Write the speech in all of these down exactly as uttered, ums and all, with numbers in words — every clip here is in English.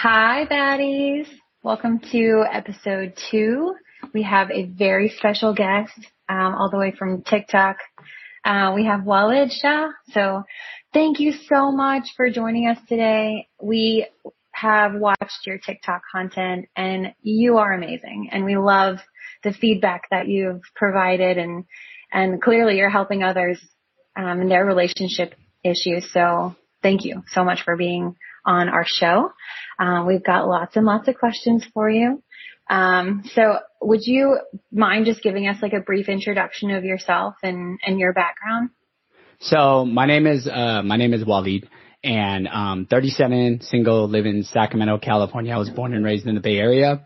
Hi, baddies. Welcome to episode two. We have a very special guest, um, all the way from TikTok. Uh, we have Walid Shah. So thank you so much for joining us today. We have watched your TikTok content and you are amazing. And we love the feedback that you've provided and, and clearly you're helping others, um, in their relationship issues. So thank you so much for being on our show. Um, we've got lots and lots of questions for you. Um, so would you mind just giving us like a brief introduction of yourself and, and your background? So my name is, uh, my name is Walid and, um, thirty-seven, single, live in Sacramento, California. I was born and raised in the Bay Area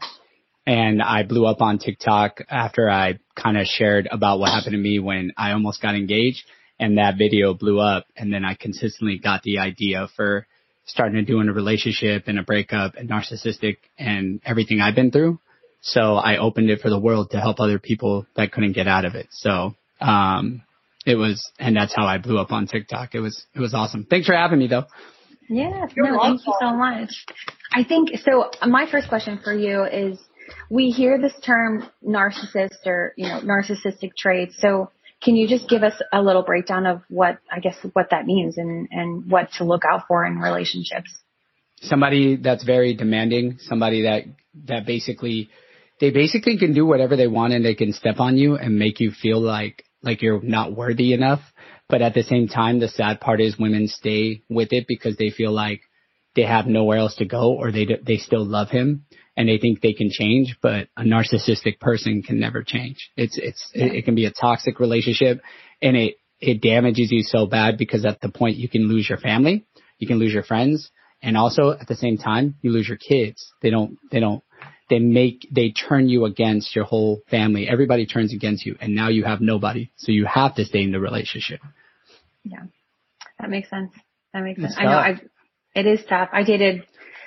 and I blew up on TikTok after I kind of shared about what happened to me when I almost got engaged, and that video blew up. And then I consistently got the idea for starting to do in a relationship and a breakup and narcissistic and everything I've been through. So I opened it for the world to help other people that couldn't get out of it. So, um, it was, and that's how I blew up on TikTok. It was, it was awesome. Thanks for having me though. Yes, no, thank you so much. I think, so my first question for you is, we hear this term narcissist or, you know, narcissistic traits. So can you just give us a little breakdown of what, I guess, what that means and, and what to look out for in relationships? Somebody that's very demanding, somebody that, that basically, they basically can do whatever they want and they can step on you and make you feel like, like you're not worthy enough. But at the same time, the sad part is women stay with it because they feel like they have nowhere else to go or they, they still love him and they think they can change. But a narcissistic person can never change. It's, it's, yeah. it, it can be a toxic relationship and it, it damages you so bad because at the point you can lose your family, you can lose your friends. And also at the same time, you lose your kids. They don't, they don't, they make, they turn you against your whole family. Everybody turns against you and now you have nobody. So you have to stay in the relationship. Yeah, that makes sense. That makes sense. It's I know tough. I've, it is tough. I dated,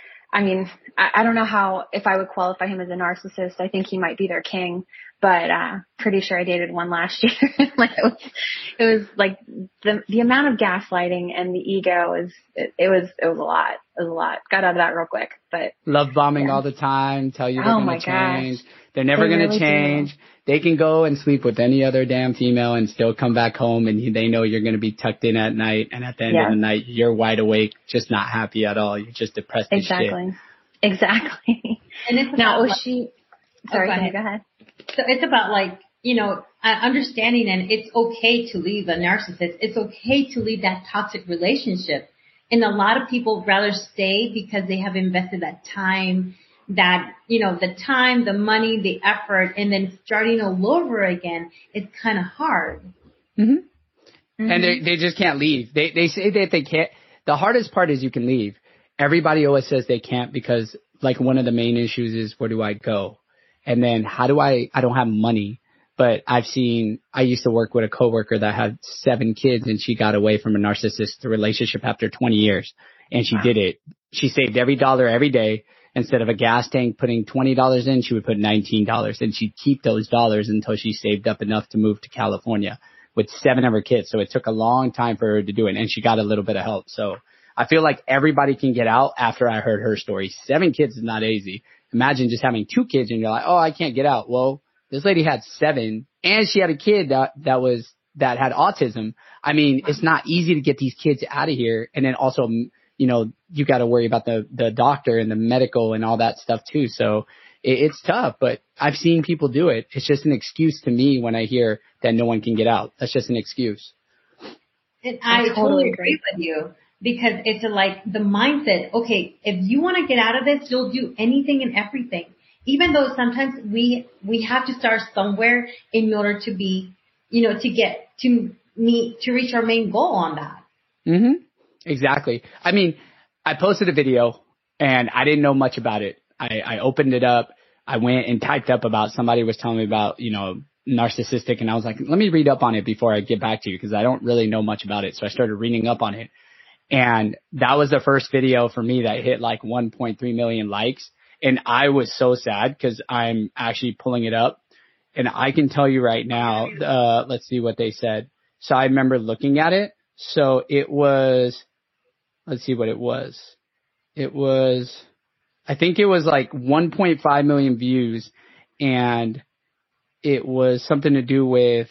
I mean, I, I don't know how, if I would qualify him as a narcissist. I think he might be their king, but, uh, pretty sure I dated one last year. Like it was, it was like the, the amount of gaslighting and the ego is, it, it was, it was a lot. It was a lot. Got out of that real quick, but. Love bombing yeah. all the time. Tell you they're Oh going my to change. gosh. They're never They going to really change. do. They can go and sleep with any other damn female and still come back home and they know you're going to be tucked in at night. And at the end Yeah. of the night, you're wide awake, just not happy at all. You're just depressed as shit. Exactly. Exactly. And it's now, was like, she, oh, sorry, go can you ahead. go ahead? So it's about like, you know, uh, understanding and it's okay to leave a narcissist. It's okay to leave that toxic relationship. And a lot of people rather stay because they have invested that time, that, you know, the time, the money, the effort, and then starting all over again, it's kind of hard. Mm-hmm. Mm-hmm. And they, they just can't leave. They, they say that they can't. The hardest part is you can leave. Everybody always says they can't because like one of the main issues is where do I go? And then how do I, I don't have money, but I've seen, I used to work with a coworker that had seven kids and she got away from a narcissistic relationship after twenty years. And she wow. did it. She saved every dollar every day. Instead of a gas tank putting twenty dollars in, she would put nineteen dollars and she'd keep those dollars until she saved up enough to move to California with seven of her kids. So it took a long time for her to do it and she got a little bit of help. So I feel like everybody can get out after I heard her story. Seven kids is not easy. Imagine just having two kids and you're like, oh, I can't get out. Well, this lady had seven and she had a kid that, that was, that had autism. I mean, it's not easy to get these kids out of here. And then also, you know, you got to worry about the, the doctor and the medical and all that stuff too. So it, it's tough, but I've seen people do it. It's just an excuse to me when I hear that no one can get out. That's just an excuse. And I, I totally, totally agree with you. Because it's a, like the mindset, okay, if you want to get out of this, you'll do anything and everything. Even though sometimes we, we have to start somewhere in order to be, you know, to get, to meet, to reach our main goal on that. Mm-hmm. Exactly. I mean, I posted a video and I didn't know much about it. I, I opened it up. I went and typed up about somebody was telling me about, you know, narcissistic. And I was like, let me read up on it before I get back to you because I don't really know much about it. So I started reading up on it. And that was the first video for me that hit like one point three million likes. And I was so sad because I'm actually pulling it up. And I can tell you right now, uh, let's see what they said. So I remember looking at it. So it was, let's see what it was. It was, I think it was like one point five million views, and it was something to do with,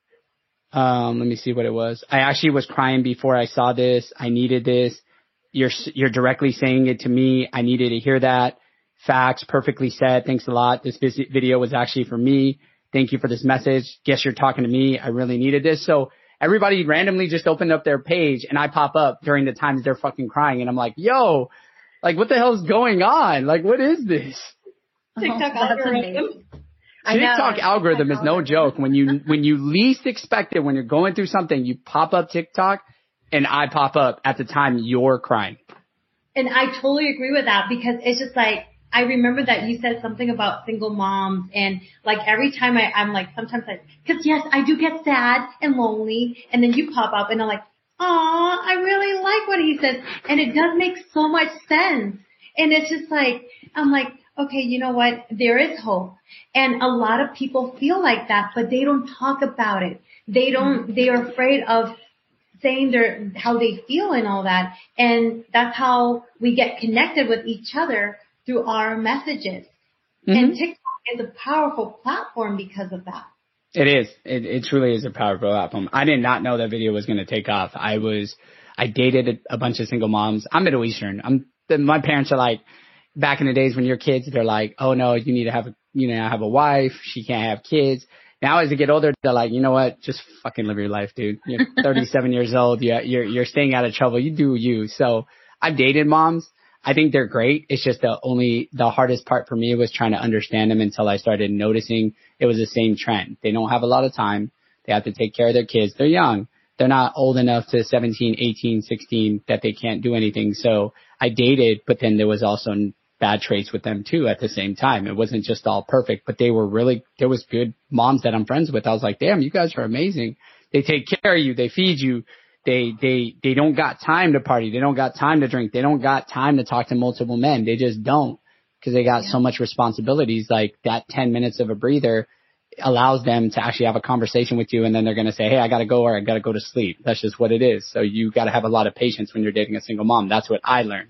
um, let me see what it was. I actually was crying before I saw this. I needed this. You're, you're directly saying it to me. I needed to hear that. Facts, perfectly said. Thanks a lot. This video was actually for me. Thank you for this message. Guess you're talking to me. I really needed this. So everybody randomly just opened up their page, and I pop up during the times they're fucking crying, and I'm like, yo, like, what the hell's going on? Like, what is this? TikTok oh, algorithm. TikTok algorithm is no joke. When you, when you least expect it, when you're going through something, you pop up TikTok, and I pop up at the time you're crying. And I totally agree with that, because it's just like, I remember that you said something about single moms, and like every time I, I'm like, sometimes I, cause yes, I do get sad and lonely, and then you pop up and I'm like, aw, I really like what he says. And it does make so much sense. And it's just like, I'm like, okay, you know what? There is hope. And a lot of people feel like that, but they don't talk about it. They don't, they are afraid of saying their, how they feel and all that. And that's how we get connected with each other, through our messages. Mm-hmm. And TikTok is a powerful platform because of that. It is. It, it truly is a powerful platform. I did not know that video was going to take off. I was, I dated a, a bunch of single moms. I'm Middle Eastern. I'm, my parents are like, back in the days when you're kids, they're like, oh no, you need to have a, you know, have a wife. She can't have kids. Now as they get older, they're like, you know what? Just fucking live your life, dude. You're thirty-seven years old. You're, you're, you're staying out of trouble. You do you. So I've dated moms. I think they're great. It's just the only, the hardest part for me was trying to understand them until I started noticing it was the same trend. They don't have a lot of time. They have to take care of their kids. They're young. They're not old enough to seventeen, eighteen, sixteen that they can't do anything. So I dated, but then there was also bad traits with them too at the same time. It wasn't just all perfect, but they were really, there was good moms that I'm friends with. I was like, damn, you guys are amazing. They take care of you. They feed you. They, they, they don't got time to party. They don't got time to drink. They don't got time to talk to multiple men. They just don't, because they got yeah. so much responsibilities. Like that ten minutes of a breather allows them to actually have a conversation with you. And then they're going to say, hey, I got to go, or I got to go to sleep. That's just what it is. So you got to have a lot of patience when you're dating a single mom. That's what I learned.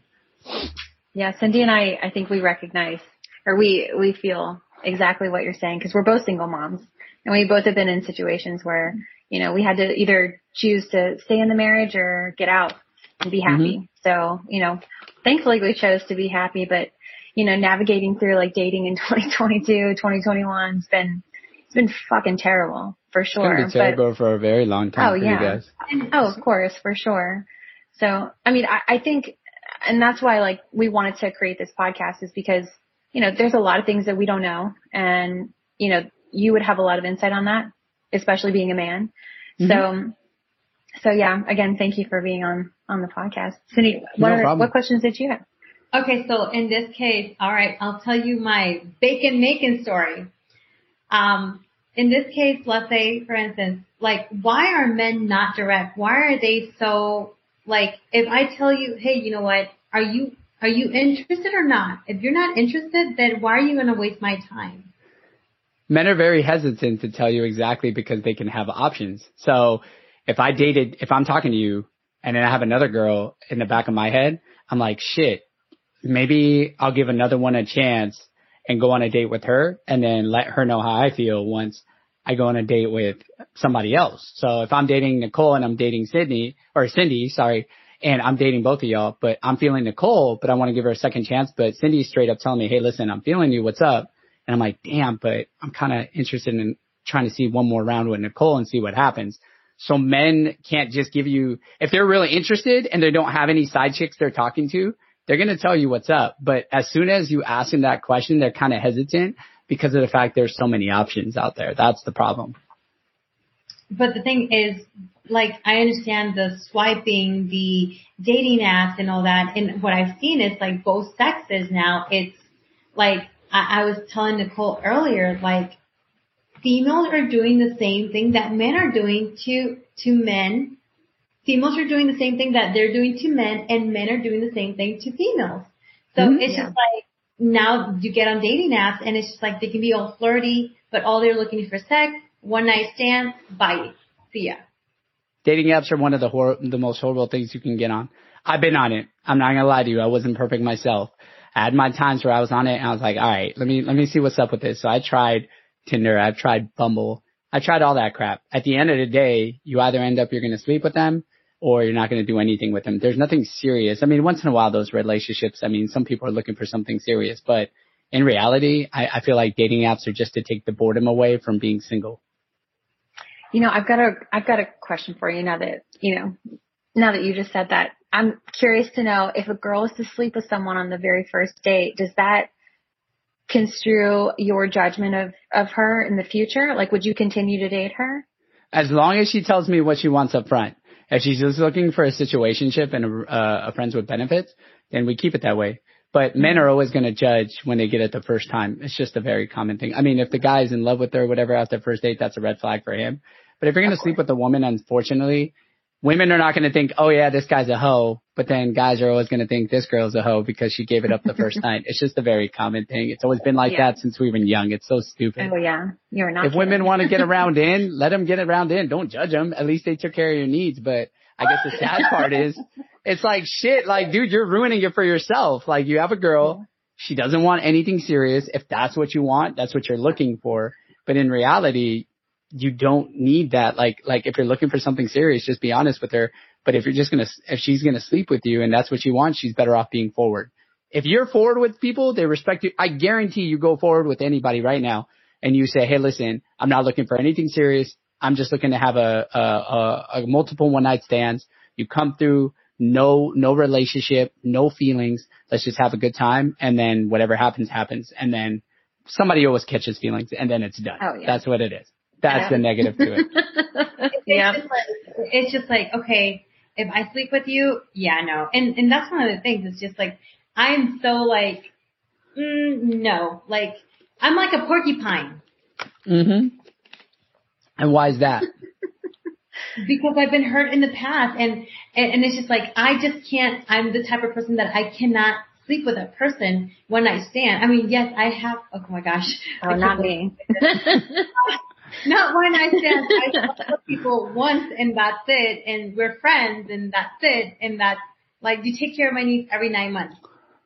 Yeah. Cindy and I, I think we recognize, or we, we feel exactly what you're saying, because we're both single moms, and we both have been in situations where, you know, we had to either choose to stay in the marriage or get out and be happy. Mm-hmm. So, you know, thankfully we chose to be happy, but, you know, navigating through like dating in twenty twenty-two, twenty twenty-one, it's been, it's been fucking terrible for sure. It's been terrible but, for a very long time oh, for yeah. you guys. Oh, of course, for sure. So, I mean, I, I think, and that's why like we wanted to create this podcast, is because, you know, there's a lot of things that we don't know, and, you know, you would have a lot of insight on that, especially being a man. Mm-hmm. So, so yeah, again, thank you for being on, on the podcast. Cindy, what, no are, what questions did you have? Okay. So in this case, all right, I'll tell you my bacon making story. Um, in this case, let's say, for instance, like, why are men not direct? Why are they so, like, if I tell you, hey, you know what, are you, are you interested or not? If you're not interested, then why are you going to waste my time? Men are very hesitant to tell you exactly, because they can have options. So if I dated, if I'm talking to you and then I have another girl in the back of my head, I'm like, shit, maybe I'll give another one a chance and go on a date with her, and then let her know how I feel once I go on a date with somebody else. So if I'm dating Nicole and I'm dating Sydney, or Cindy, sorry, and I'm dating both of y'all, but I'm feeling Nicole, but I want to give her a second chance. But Cindy's straight up telling me, hey, listen, I'm feeling you. What's up? And I'm like, damn, but I'm kind of interested in trying to see one more round with Nicole and see what happens. So men can't just give you, if they're really interested and they don't have any side chicks they're talking to, they're going to tell you what's up. But as soon as you ask them that question, they're kind of hesitant because of the fact there's so many options out there. That's the problem. But the thing is, like, I understand the swiping, the dating apps and all that. And what I've seen is like both sexes now. It's like, I, I was telling Nicole earlier, like, females are doing the same thing that men are doing to, to men. Females are doing the same thing that they're doing to men, and men are doing the same thing to females. So mm-hmm. it's just like, now you get on dating apps and it's just like they can be all flirty, but all they're looking for sex, one night stand, bye. See ya. Dating apps are one of the hor- the most horrible things you can get on. I've been on it. I'm not going to lie to you. I wasn't perfect myself. I had my times where I was on it and I was like, all right, let me, let me see what's up with this. So I tried Tinder. I've tried Bumble. I tried all that crap. At the end of the day, you either end up, you're going to sleep with them or you're not going to do anything with them. There's nothing serious. I mean, once in a while, those relationships, I mean, some people are looking for something serious, but in reality, I, I feel like dating apps are just to take the boredom away from being single. You know, I've got a, I've got a question for you now that, you know, now that you just said that. I'm curious to know if a girl is to sleep with someone on the very first date, does that construe your judgment of, of her in the future? Like, would you continue to date her? As long as she tells me what she wants up front. If she's just looking for a situationship and a, uh, a friends with benefits, then we keep it that way. But men are always going to judge when they get it the first time. It's just a very common thing. I mean, if the guy's in love with her or whatever after the first date, that's a red flag for him. But if you're going to sleep with a woman, unfortunately, women are not going to think, oh yeah, this guy's a hoe. But then guys are always going to think this girl's a hoe because she gave it up the first night. It's just a very common thing. It's always been like yeah. that since we were young. It's so stupid. Oh yeah. You're not. If kidding. women want to get around in, let them get around in. Don't judge them. At least they took care of your needs. But I guess the sad part is it's like shit. Like, dude, you're ruining it for yourself. Like, you have a girl. She doesn't want anything serious. If that's what you want, that's what you're looking for. But in reality, you don't need that. Like, like if you're looking for something serious, just be honest with her. But if you're just going to, if she's going to sleep with you and that's what she wants, she's better off being forward. If you're forward with people, they respect you. I guarantee you go forward with anybody right now and you say, hey, listen, I'm not looking for anything serious. I'm just looking to have a, a, a, a multiple one night stands. You come through, no, no relationship, no feelings. Let's just have a good time. And then whatever happens, happens. And then somebody always catches feelings and then it's done. Oh, yeah. That's what it is. That's yeah. the negative to it. it's, yeah. just like, it's just like, okay, if I sleep with you, yeah, no. And, and that's one of the things. It's just like, I'm so like, mm, no, like, I'm like a porcupine. Mm-hmm. And why is that? Because I've been hurt in the past and, and, and it's just like, I just can't, I'm the type of person that I cannot sleep with a person when I stand. I mean, yes, I have, oh my gosh. Oh, not me. Not when I stand. I talk to people once and that's it. And we're friends and that's it. And that's like, you take care of my needs every nine months.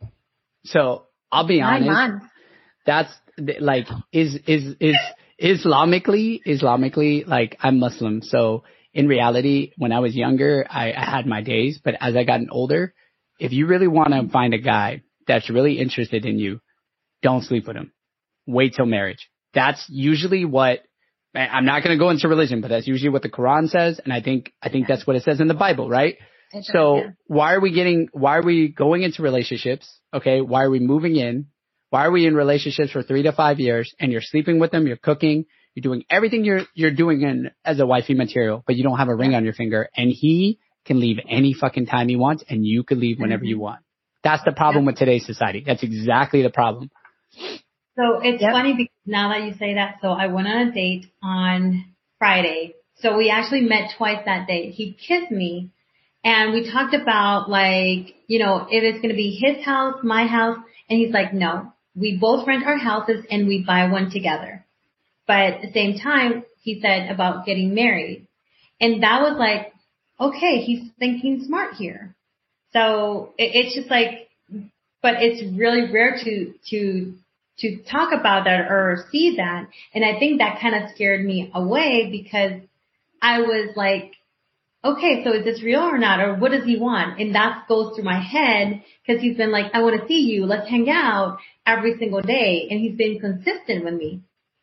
So I'll be nine honest. Months. That's like, is, is, is Islamically, Islamically, like I'm Muslim. So in reality, when I was younger, I, I had my days, but as I gotten older, if you really want to find a guy that's really interested in you, don't sleep with him. Wait till marriage. That's usually what, I'm not going to go into religion, but that's usually what the Quran says. And I think, I think that's what it says in the Bible, right? It does, so yeah. why are we getting, why are we going into relationships? Okay. Why are we moving in? Why are we in relationships for three to five years and you're sleeping with them? You're cooking. You're doing everything you're, you're doing in, as a wifey material, but you don't have a ring on your finger and he can leave any fucking time he wants and you can leave whenever mm-hmm. you want. That's the problem yeah. with today's society. That's exactly the problem. So it's yep. funny because now that you say that, so I went on a date on Friday. So we actually met twice that day. He kissed me and we talked about like, you know, if it's going to be his house, my house. And he's like, no, we both rent our houses and we buy one together. But at the same time, he said about getting married. And that was like, okay, he's thinking smart here. So it, it's just like, but it's really rare to, to, to talk about that or see that. And I think that kind of scared me away because I was like, okay, so is this real or not? Or what does he want? And that goes through my head because he's been like, I want to see you. Let's hang out every single day. And he's been consistent with me.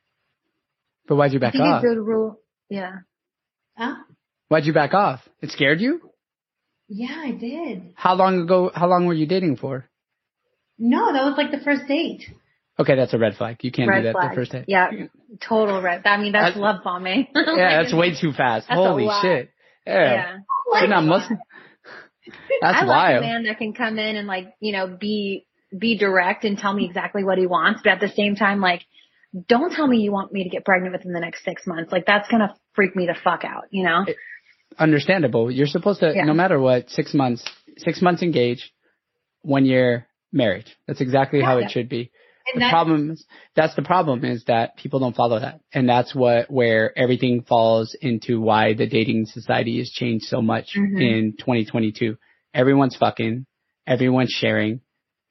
But why'd you back I think off? It's a rule. Yeah. Huh? Why'd you back off? It scared you? Yeah, I did. How long ago, how long were you dating for? No, that was like the first date. Okay, that's a red flag. You can't red do that flag. the first date. Yeah, total red. I mean, that's, that's love bombing. Yeah, that's way too fast. That's Holy shit. Yeah. yeah. You're not Muslim. That's I like wild. a man that can come in and like, you know, be, be direct and tell me exactly what he wants. But at the same time, like, don't tell me you want me to get pregnant within the next six months. Like, that's going to freak me the fuck out, you know? It, understandable. You're supposed to, yeah. no matter what, six months, six months engaged, one year marriage. That's exactly yeah, how yeah. it should be. And the problem is, that's the problem is that people don't follow that. And that's what, where everything falls into why the dating society has changed so much mm-hmm. in twenty twenty-two. Everyone's fucking, everyone's sharing.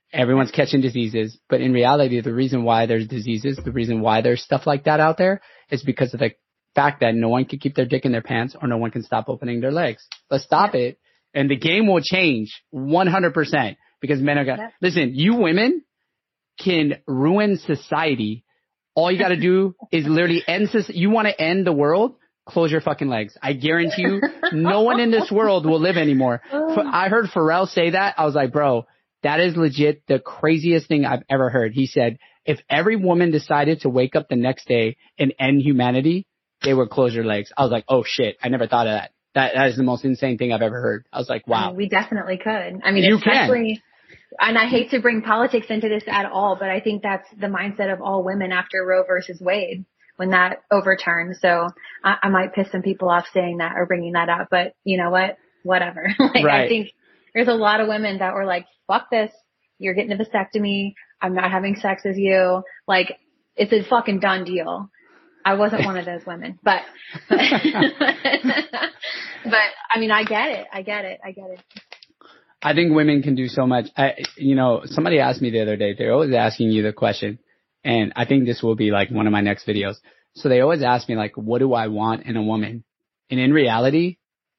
Everyone's catching diseases. But in reality, the reason why there's diseases, the reason why there's stuff like that out there is because of the fact that no one can keep their dick in their pants or no one can stop opening their legs. Let's stop yeah. it. And the game will change one hundred percent because men are going to, yeah. listen, you women can ruin society. All you got to do is literally end, you want to end the world? Close your fucking legs. I guarantee you, no one in this world will live anymore. I heard Pharrell say that. I was like, bro, that is legit the craziest thing I've ever heard. He said, if every woman decided to wake up the next day and end humanity, they would close your legs. I was like, oh shit, I never thought of that. That that is the most insane thing I've ever heard. I was like, wow. I mean, we definitely could. I mean, you especially, can. And I hate to bring politics into this at all, but I think that's the mindset of all women after Roe versus Wade when that overturned. So I, I might piss some people off saying that or bringing that up, but you know what? Whatever. like, right. I think there's a lot of women that were like, fuck this. You're getting a vasectomy. I'm not having sex with you. Like, it's a fucking done deal. I wasn't one of those women, but, but, but I mean, I get it. I get it. I get it. I think women can do so much. I, you know, somebody asked me the other day, they're always asking you the question, and I think this will be like one of my next videos. So they always ask me like, what do I want in a woman? And in reality,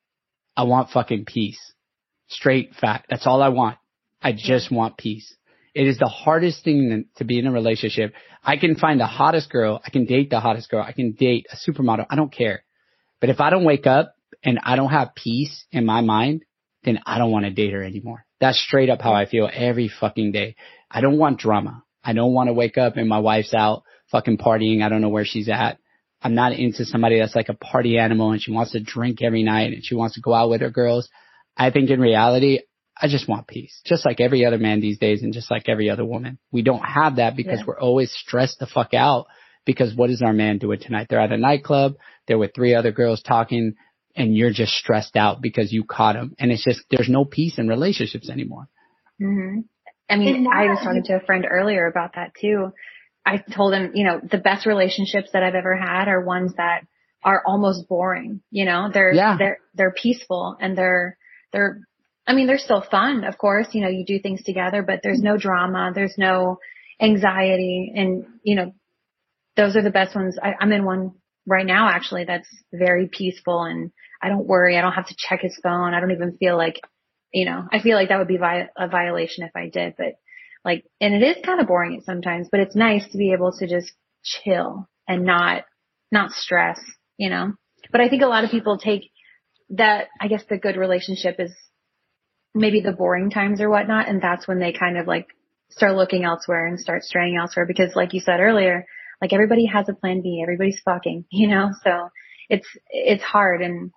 I want fucking peace. Straight fact. That's all I want. I just want peace. It is the hardest thing to be in a relationship. I can find the hottest girl. I can date the hottest girl. I can date a supermodel. I don't care. But if I don't wake up and I don't have peace in my mind, then I don't want to date her anymore. That's straight up how I feel every fucking day. I don't want drama. I don't want to wake up and my wife's out fucking partying. I don't know where she's at. I'm not into somebody that's like a party animal and she wants to drink every night and she wants to go out with her girls. I think in reality, I just want peace, just like every other man these days and just like every other woman. We don't have that because yeah. we're always stressed the fuck out because what is our man doing tonight? They're at a nightclub. They're with three other girls talking and you're just stressed out because you caught him. And it's just, there's no peace in relationships anymore. Mm-hmm. I mean, I was talking to a friend earlier about that too. I told him, you know, the best relationships that I've ever had are ones that are almost boring. You know, they're, yeah. they're, they're peaceful and they're, they're, I mean, they're still fun, of course, you know, you do things together, but there's no drama, there's no anxiety. And, you know, those are the best ones. I, I'm in one right now, actually, that's very peaceful and I don't worry. I don't have to check his phone. I don't even feel like, you know, I feel like that would be vi- a violation if I did, but like, and it is kind of boring sometimes, but it's nice to be able to just chill and not, not stress, you know, but I think a lot of people take that, I guess the good relationship is maybe the boring times or whatnot. And that's when they kind of like start looking elsewhere and start straying elsewhere because like you said earlier, like everybody has a plan B, everybody's fucking, you know, so it's, it's hard. And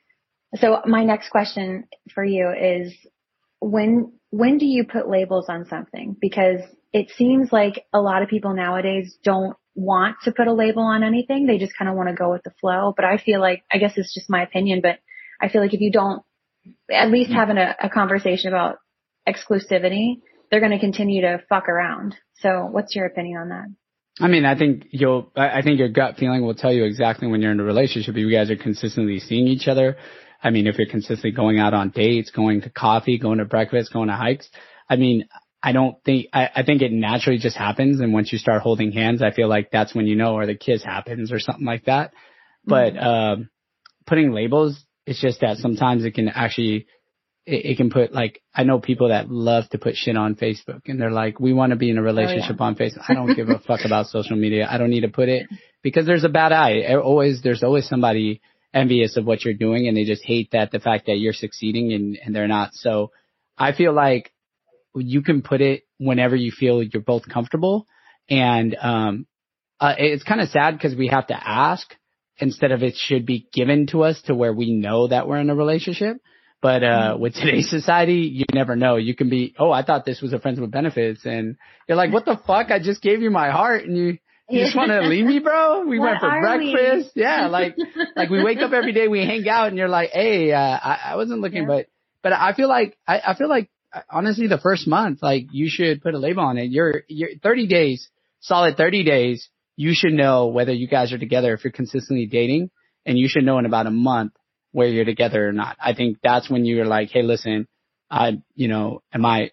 so my next question for you is when, when do you put labels on something? Because it seems like a lot of people nowadays don't want to put a label on anything. They just kind of want to go with the flow. But I feel like, I guess it's just my opinion, but I feel like if you don't at least having a, a conversation about exclusivity, they're going to continue to fuck around. So what's your opinion on that? I mean, I think you'll, I think your gut feeling will tell you exactly when you're in a relationship. If you guys are consistently seeing each other. I mean, if you're consistently going out on dates, going to coffee, going to breakfast, going to hikes. I mean, I don't think, I, I think it naturally just happens. And once you start holding hands, I feel like that's when you know, or the kiss happens or something like that. But, mm-hmm. um, putting labels, it's just that sometimes it can actually, it, it can put like, I know people that love to put shit on Facebook and they're like, we want to be in a relationship oh, yeah. on Facebook. I don't give a fuck about social media. I don't need to put it because there's a bad eye. Always, there's always somebody envious of what you're doing and they just hate that the fact that you're succeeding and, and they're not. So I feel like you can put it whenever you feel you're both comfortable. And, um, uh, it's kind of sad because we have to ask instead of it should be given to us to where we know that we're in a relationship. But, uh, with today's society, you never know. You can be, oh, I thought this was a friends with benefits. And you're like, what the fuck? I just gave you my heart and you, you just want to leave me, bro? We what went for breakfast. We? Yeah. Like, like we wake up every day, we hang out and you're like, hey, uh, I, I wasn't looking, yeah. but, but I feel like, I, I feel like honestly the first month, like you should put a label on it. You're, you're thirty days, solid thirty days. You should know whether you guys are together if you're consistently dating, and you should know in about a month where you're together or not. I think that's when you're like, hey, listen, I, you know, am I,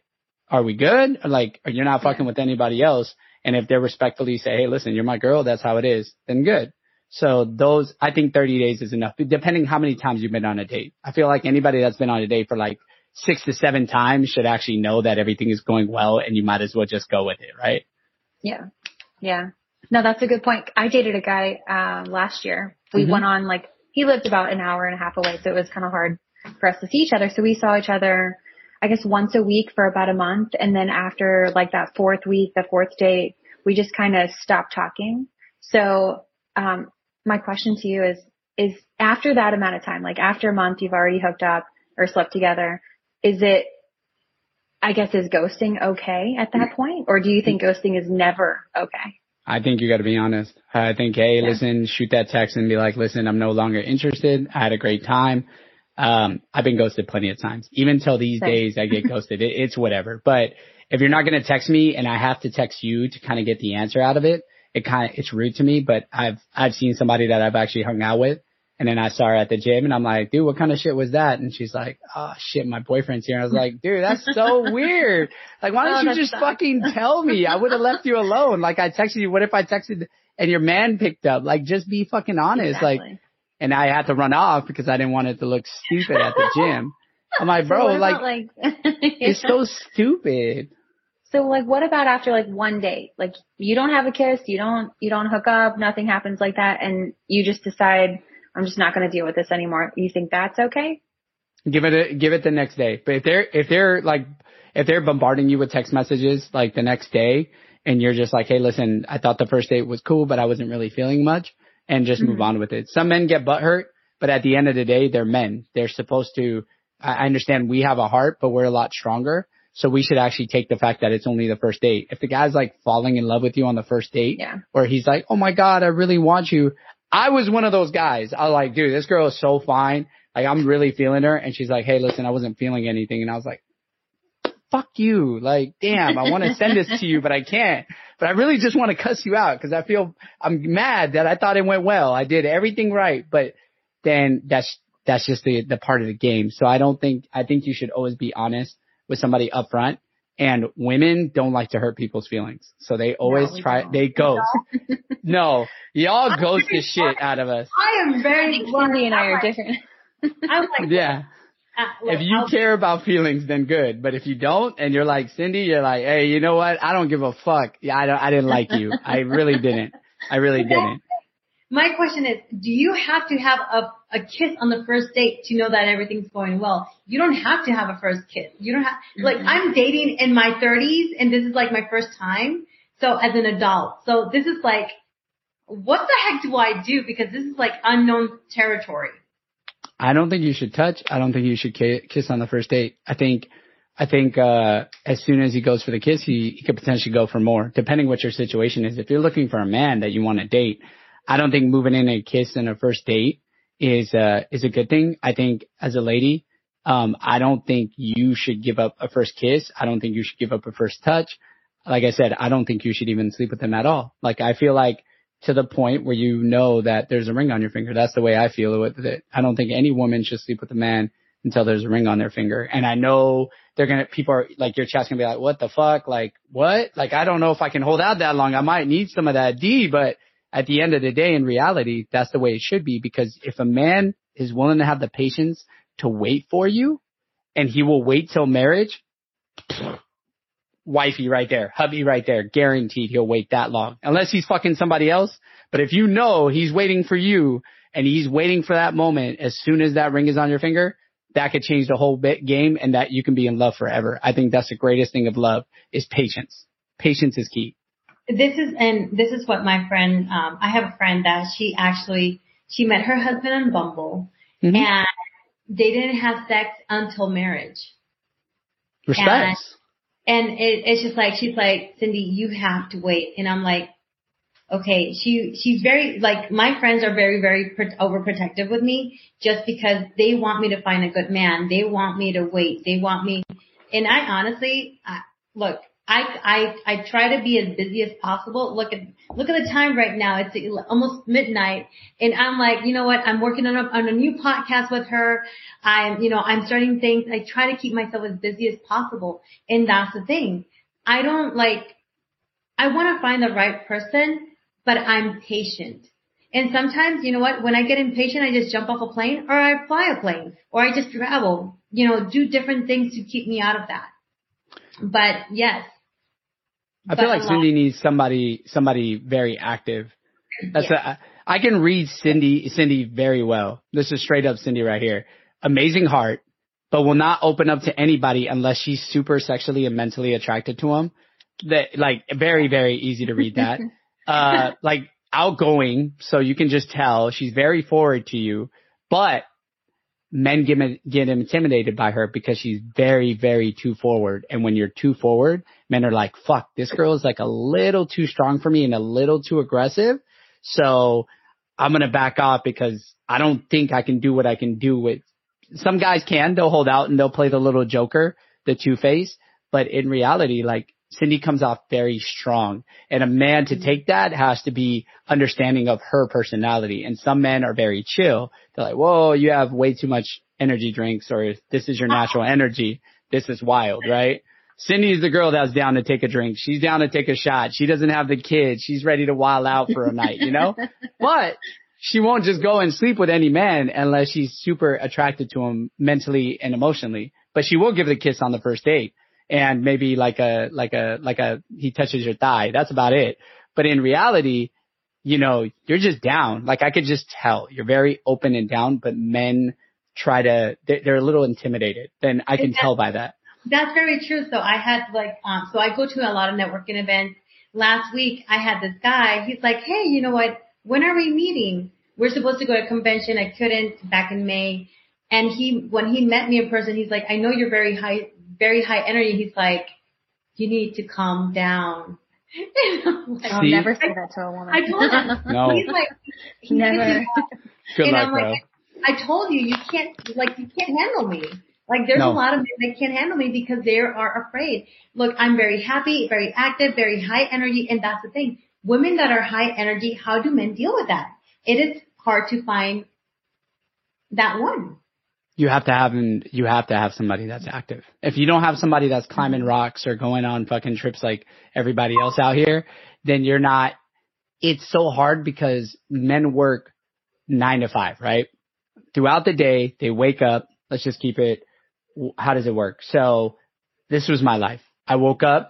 are we good? Or like, or you're not fucking Yeah. with anybody else. And if they respectfully say, hey, listen, you're my girl, that's how it is, then good. So those, I think thirty days is enough, depending how many times you've been on a date. I feel like anybody that's been on a date for like six to seven times should actually know that everything is going well and you might as well just go with it, right? Yeah. Yeah. No, that's a good point. I dated a guy, um, last year. We Mm-hmm. went on like, he lived about an hour and a half away, so it was kind of hard for us to see each other. So we saw each other, I guess, once a week for about a month. And then after like that fourth week, the fourth date, we just kind of stopped talking. So, um, my question to you is, is after that amount of time, like after a month, you've already hooked up or slept together. Is it, I guess, is ghosting okay at that point? Or do you think ghosting is never okay? I think you got to be honest. I think, hey, Yeah. listen, shoot that text and be like, listen, I'm no longer interested. I had a great time. Um, I've been ghosted plenty of times. Even till these Same. days, I get ghosted. It, it's whatever. But if you're not going to text me and I have to text you to kind of get the answer out of it, it kind of, it's rude to me. But I've, I've seen somebody that I've actually hung out with. And then I saw her at the gym and I'm like, dude, what kind of shit was that? And she's like, oh shit, my boyfriend's here. And I was like, dude, that's so weird. Like, why don't Oh, you that just sucks. fucking tell me? I would have left you alone. Like I texted you. What if I texted and your man picked up? Like, just be fucking honest. Exactly. Like, and I had to run off because I didn't want it to look stupid at the gym. I'm like, So bro, what like, about, like it's so stupid. So like, what about after like one date? Like you don't have a kiss, you don't, you don't hook up, nothing happens like that. And you just decide, I'm just not going to deal with this anymore. You think that's okay? Give it a, give it the next day. But if they're, if they're like, if they're bombarding you with text messages like the next day and you're just like, hey, listen, I thought the first date was cool, but I wasn't really feeling much, and just mm-hmm. move on with it. Some men get butthurt, but at the end of the day, they're men. They're supposed to, I understand we have a heart, but we're a lot stronger. So we should actually take the fact that it's only the first date. If the guy's like falling in love with you on the first date, yeah. or he's like, oh my God, I really want you. I was one of those guys. I was like, dude, this girl is so fine. Like, I'm really feeling her. And she's like, hey, listen, I wasn't feeling anything. And I was like, fuck you. Like, damn, I want to send this to you, but I can't. But I really just want to cuss you out because I feel I'm mad that I thought it went well. I did everything right. But then that's, that's just the, the part of the game. So I don't think, I think you should always be honest with somebody up front. And women don't like to hurt people's feelings. So they always no, try, don't. they ghost. No, y'all ghost the shit out of us. I am very, Cindy and I are different. I'm like, yeah. Uh, look, if you I'll, care about feelings, then good. But if you don't, and you're like Cindy, you're like, hey, you know what? I don't give a fuck. Yeah, I don't, I didn't like you. I really didn't. I really didn't. My question is, do you have to have a, a kiss on the first date to know that everything's going well? You don't have to have a first kiss. You don't have, mm-hmm. like, I'm dating in my thirties and this is like my first time. So as an adult. So this is like, what the heck do I do? Because this is like unknown territory. I don't think you should touch. I don't think you should ki- kiss on the first date. I think, I think, uh, as soon as he goes for the kiss, he, he could potentially go for more, depending what your situation is. If you're looking for a man that you want to date, I don't think moving in a kiss in a first date is, uh, is a good thing. I think as a lady, um, I don't think you should give up a first kiss. I don't think you should give up a first touch. Like I said, I don't think you should even sleep with them at all. Like, I feel like to the point where you know that there's a ring on your finger. That's the way I feel with it. I don't think any woman should sleep with a man until there's a ring on their finger. And I know they're going to, people are like, your chat's going to be like, what the fuck? Like, what? Like, I don't know if I can hold out that long. I might need some of that D, but at the end of the day, in reality, that's the way it should be. Because if a man is willing to have the patience to wait for you and he will wait till marriage, wifey right there, hubby right there, guaranteed he'll wait that long. Unless he's fucking somebody else. But if you know he's waiting for you and he's waiting for that moment, as soon as that ring is on your finger, that could change the whole bit game and that you can be in love forever. I think that's the greatest thing of love is patience. Patience is key. This is, and this is what my friend, um, I have a friend that she actually, she met her husband on Bumble mm-hmm. and they didn't have sex until marriage. Respect. And, and it, it's just like, she's like, Cindy, you have to wait. And I'm like, okay, she, she's very, like, my friends are very, very pro- overprotective with me just because they want me to find a good man. They want me to wait. They want me, and I honestly, I, look, I, I, I try to be as busy as possible. Look at, look at the time right now. It's almost midnight and I'm like, you know what? I'm working on a, on a new podcast with her. I'm, you know, I'm starting things. I try to keep myself as busy as possible. And that's the thing. I don't like, I want to find the right person, but I'm patient. And sometimes, you know what? When I get impatient, I just jump off a plane or I fly a plane or I just travel, you know, do different things to keep me out of that. But yes. I feel like Cindy needs somebody, somebody very active. That's yes. a, I can read Cindy, Cindy very well. This is straight up Cindy right here. Amazing heart, but will not open up to anybody unless she's super sexually and mentally attracted to him. That, like, very, very easy to read that. uh, like outgoing. So you can just tell she's very forward to you, but men get, get intimidated by her because she's very, very too forward. And when you're too forward, men are like, fuck, this girl is like a little too strong for me and a little too aggressive. So I'm going to back off because I don't think I can do what I can do with some guys can. They'll hold out and they'll play the little joker, the two-face. But in reality, like Cindy comes off very strong and a man to take that has to be understanding of her personality. And some men are very chill. They're like, whoa, you have way too much energy drinks or this is your natural energy. This is wild, right? Cindy is the girl that's down to take a drink. She's down to take a shot. She doesn't have the kids. She's ready to wild out for a night, you know, but she won't just go and sleep with any man unless she's super attracted to him mentally and emotionally, but she will give the kiss on the first date. And maybe like a, like a, like a, he touches your thigh. That's about it. But in reality, you know, you're just down. Like I could just tell you're very open and down, but men try to, they're, they're a little intimidated. Then I can tell by that. That's very true. So I had like, um, so I go to a lot of networking events. Last week I had this guy, he's like, hey, you know what? When are we meeting? We're supposed to go to a convention. I couldn't back in May. And he, when he met me in person, he's like, I know you're very high, very high energy. He's like, you need to calm down. Like, I'll never say that to a woman. I told him. No. He's like, he never. Good and luck, I'm bro. like, I told you, you can't, like, you can't handle me. Like, there's No. a lot of men that can't handle me because they are afraid. Look, I'm very happy, very active, very high energy, and that's the thing. Women that are high energy, how do men deal with that? It is hard to find that one. You have to have, you have to have somebody that's active. If you don't have somebody that's climbing rocks or going on fucking trips like everybody else out here, then you're not, it's so hard because men work nine to five, right? Throughout the day, they wake up. Let's just keep it. How does it work? So this was my life. I woke up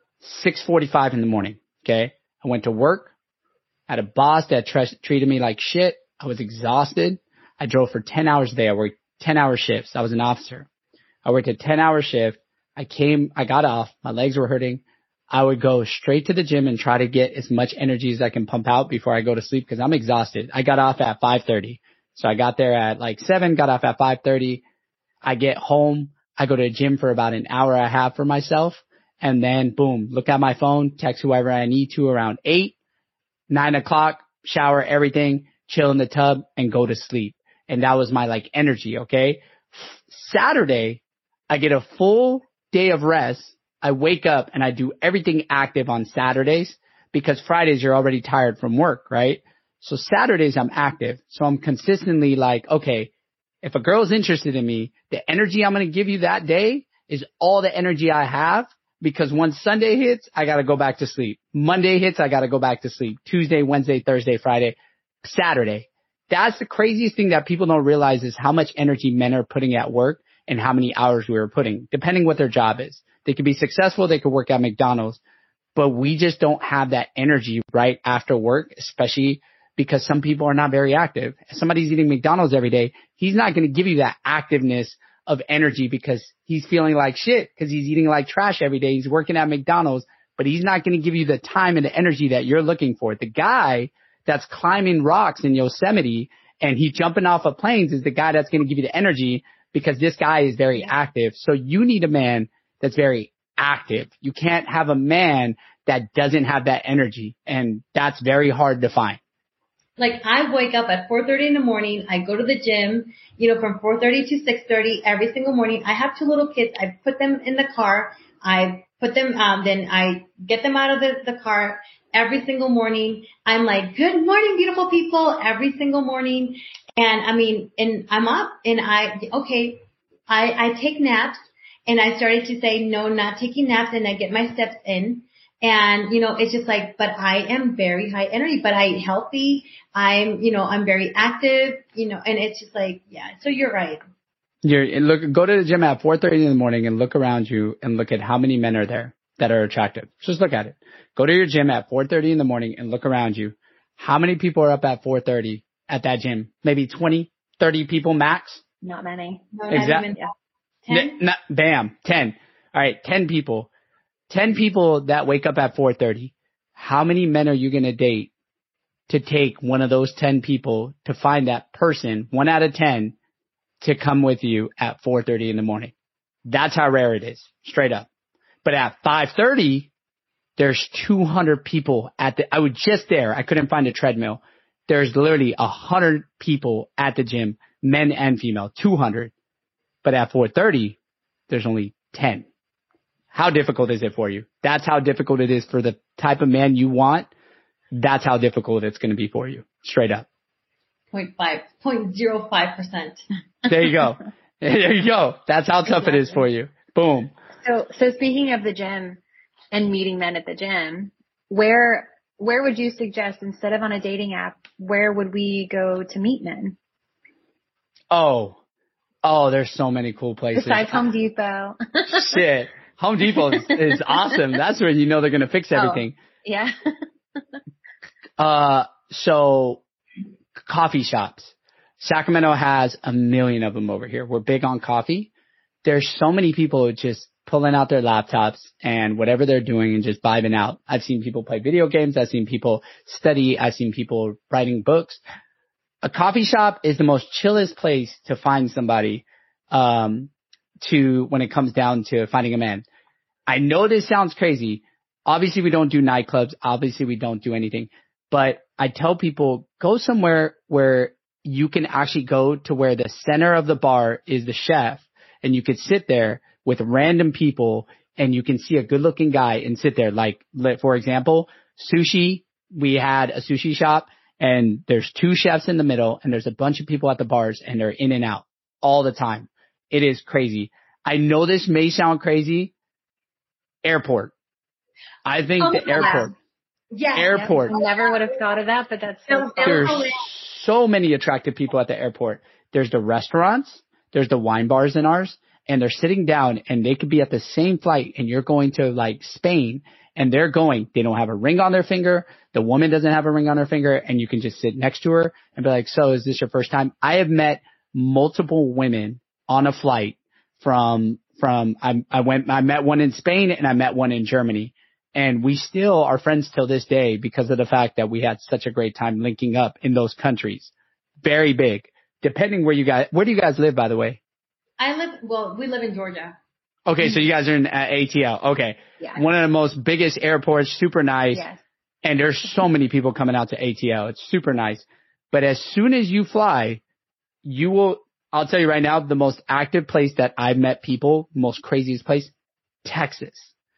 six forty-five in the morning. Okay. I went to work. I had a boss that tre- treated me like shit. I was exhausted. I drove for ten hours a day. I worked ten hour shifts. I was an officer. I worked a ten hour shift. I came, I got off. My legs were hurting. I would go straight to the gym and try to get as much energy as I can pump out before I go to sleep because I'm exhausted. I got off at five thirty. So I got there at like seven, got off at five thirty. I get home. I go to the gym for about an hour and a half for myself. And then boom, look at my phone, text whoever I need to around eight, nine o'clock, shower, everything, chill in the tub and go to sleep. And that was my like energy. Okay. Saturday, I get a full day of rest. I wake up and I do everything active on Saturdays because Fridays you're already tired from work, right? So Saturdays I'm active. So I'm consistently like, okay, if a girl's interested in me, the energy I'm going to give you that day is all the energy I have because once Sunday hits, I got to go back to sleep. Monday hits, I got to go back to sleep. Tuesday, Wednesday, Thursday, Friday, Saturday. That's the craziest thing that people don't realize is how much energy men are putting at work and how many hours we are putting, depending what their job is. They could be successful. They could work at McDonald's, but we just don't have that energy right after work, especially because some people are not very active. If somebody's eating McDonald's every day, he's not going to give you that activeness of energy because he's feeling like shit because he's eating like trash every day. He's working at McDonald's, but he's not going to give you the time and the energy that you're looking for. The guy that's climbing rocks in Yosemite and he's jumping off of planes is the guy that's going to give you the energy because this guy is very active. So you need a man that's very active. You can't have a man that doesn't have that energy, and that's very hard to find. Like I wake up at four thirty in the morning. I go to the gym, you know, from four thirty to six thirty every single morning. I have two little kids. I put them in the car. I put them, um, then I get them out of the, the car every single morning. I'm like, good morning, beautiful people, every single morning. And I mean, and I'm up and I, okay, I, I take naps and I started to say, no, not taking naps, and I get my steps in. And, you know, it's just like, but I am very high energy, but I eat healthy. I'm, you know, I'm very active, you know, and it's just like, yeah, so you're right. You're look, go to the gym at four thirty in the morning and look around you and look at how many men are there that are attractive. Just look at it. Go to your gym at four thirty in the morning and look around you. How many people are up at four thirty at that gym? Maybe twenty, thirty people max? Not many. No, exactly. Yeah. ten? N- not, bam, ten. All right, ten people. ten people that wake up at four thirty. How many men are you going to date to take one of those ten people to find that person, one out of ten, to come with you at four thirty in the morning? That's how rare it is, straight up. But at five thirty, there's two hundred people at the, I was just there. I couldn't find a treadmill. There's literally one hundred people at the gym, men and female, two hundred. But at four thirty, there's only ten. How difficult is it for you? That's how difficult it is for the type of man you want. That's how difficult it's going to be for you, straight up. zero point five, zero point zero five percent. There you go. There you go. That's how tough exactly. it is for you. Boom. So, so speaking of the gym and meeting men at the gym, where, where would you suggest, instead of on a dating app, where would we go to meet men? Oh, oh, there's so many cool places. Besides Home Depot. Shit. Home Depot is, is awesome. That's where you know they're going to fix everything. Oh, yeah. uh, so coffee shops. Sacramento has a million of them over here. We're big on coffee. There's so many people just pulling out their laptops and whatever they're doing and just vibing out. I've seen people play video games. I've seen people study. I've seen people writing books. A coffee shop is the most chillest place to find somebody, um, to when it comes down to finding a man. I know this sounds crazy. Obviously, we don't do nightclubs. Obviously, we don't do anything. But I tell people, go somewhere where you can actually go to where the center of the bar is the chef, and you could sit there with random people and you can see a good looking guy and sit there. Like, for example, sushi, we had a sushi shop and there's two chefs in the middle and there's a bunch of people at the bars and they're in and out all the time. It is crazy. I know this may sound crazy. Airport. I think oh, the airport. Yeah. Airport. I never would have thought of that, but that's so There's so many attractive people at the airport. There's the restaurants. There's the wine bars in ours. And they're sitting down and they could be at the same flight and you're going to like Spain and they're going, they don't have a ring on their finger. The woman doesn't have a ring on her finger and you can just sit next to her and be like, so is this your first time? I have met multiple women on a flight from, from, I, I went, I met one in Spain and I met one in Germany, and we still are friends till this day because of the fact that we had such a great time linking up in those countries. Very big. Depending where you guys, where do you guys live, by the way? I live, well, we live in Georgia. Okay, so you guys are in uh, A T L. Okay. Yeah. One of the most biggest airports, super nice. Yes. And there's so many people coming out to A T L. It's super nice. But as soon as you fly, you will, I'll tell you right now, the most active place that I've met people, most craziest place, Texas.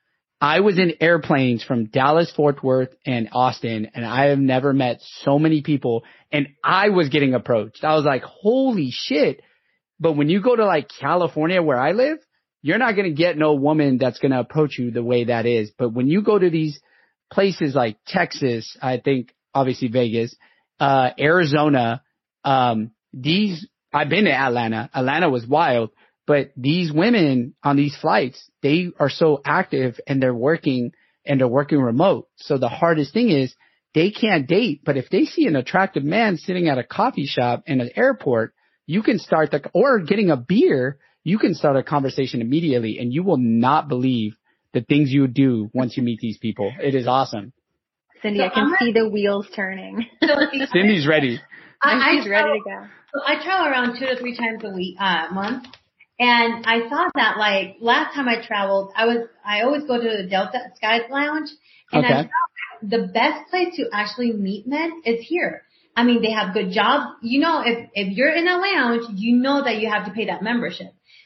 I was in airplanes from Dallas, Fort Worth, and Austin, and I have never met so many people, and I was getting approached. I was like, holy shit. But when you go to like California where I live, you're not going to get no woman that's going to approach you the way that is. But when you go to these places like Texas, I think obviously Vegas, uh, Arizona, um, these, I've been to Atlanta. Atlanta was wild, but these women on these flights, they are so active and they're working and they're working remote. So the hardest thing is they can't date, but if they see an attractive man sitting at a coffee shop in an airport, you can start the, or getting a beer, you can start a conversation immediately and you will not believe the things you do once you meet these people. It is awesome. Cindy, so I can I'm see the wheels turning. Cindy's ready. I, She's I ready travel, to go. So I travel around two to three times a week, uh, month. And I saw that like last time I traveled, I was, I always go to the Delta Skies Lounge, and Okay. I found the best place to actually meet men is here. I mean, they have good jobs. You know, if, if you're in a lounge, you know that you have to pay that membership.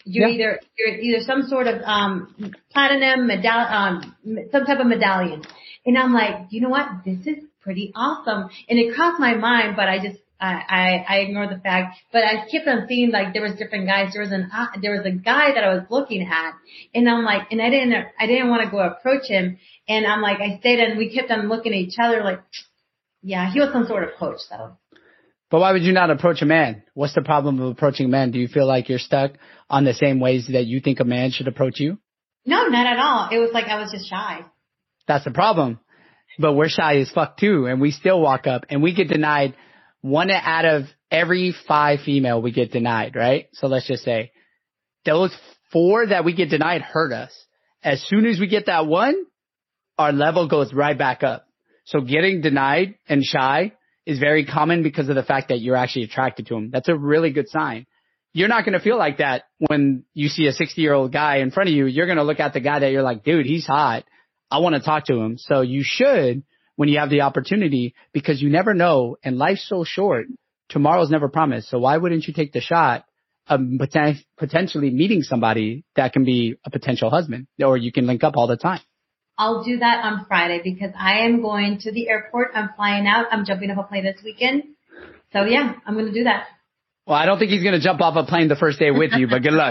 You Yeah. either, you're either some sort of, um, platinum medall, um, some type of medallion. And I'm like, you know what? This is pretty awesome. And it crossed my mind, but I just, I, I, I ignored the fact, but I kept on seeing like there was different guys. There was an, uh, there was a guy that I was looking at and I'm like, and I didn't, I didn't want to go approach him. And I'm like, I stayed and we kept on looking at each other like, yeah, he was some sort of coach though. But why would you not approach a man? What's the problem of approaching men? Do you feel like you're stuck on the same ways that you think a man should approach you? No, not at all. It was like I was just shy. That's the problem. But we're shy as fuck too, and we still walk up, and we get denied one out of every five female we get denied, right? So let's just say those four that we get denied hurt us. As soon as we get that one, our level goes right back up. So getting denied and shy is very common because of the fact that you're actually attracted to him. That's a really good sign. You're not going to feel like that when you see a sixty-year-old guy in front of you. You're going to look at the guy that you're like, dude, he's hot. I want to talk to him. So you should when you have the opportunity, because you never know, and life's so short. Tomorrow's never promised. So why wouldn't you take the shot of poten- potentially meeting somebody that can be a potential husband, or you can link up all the time? I'll do that on Friday because I am going to the airport. I'm flying out. I'm jumping off a plane this weekend. So yeah, I'm going to do that. Well, I don't think he's going to jump off a plane the first day with you, but good luck.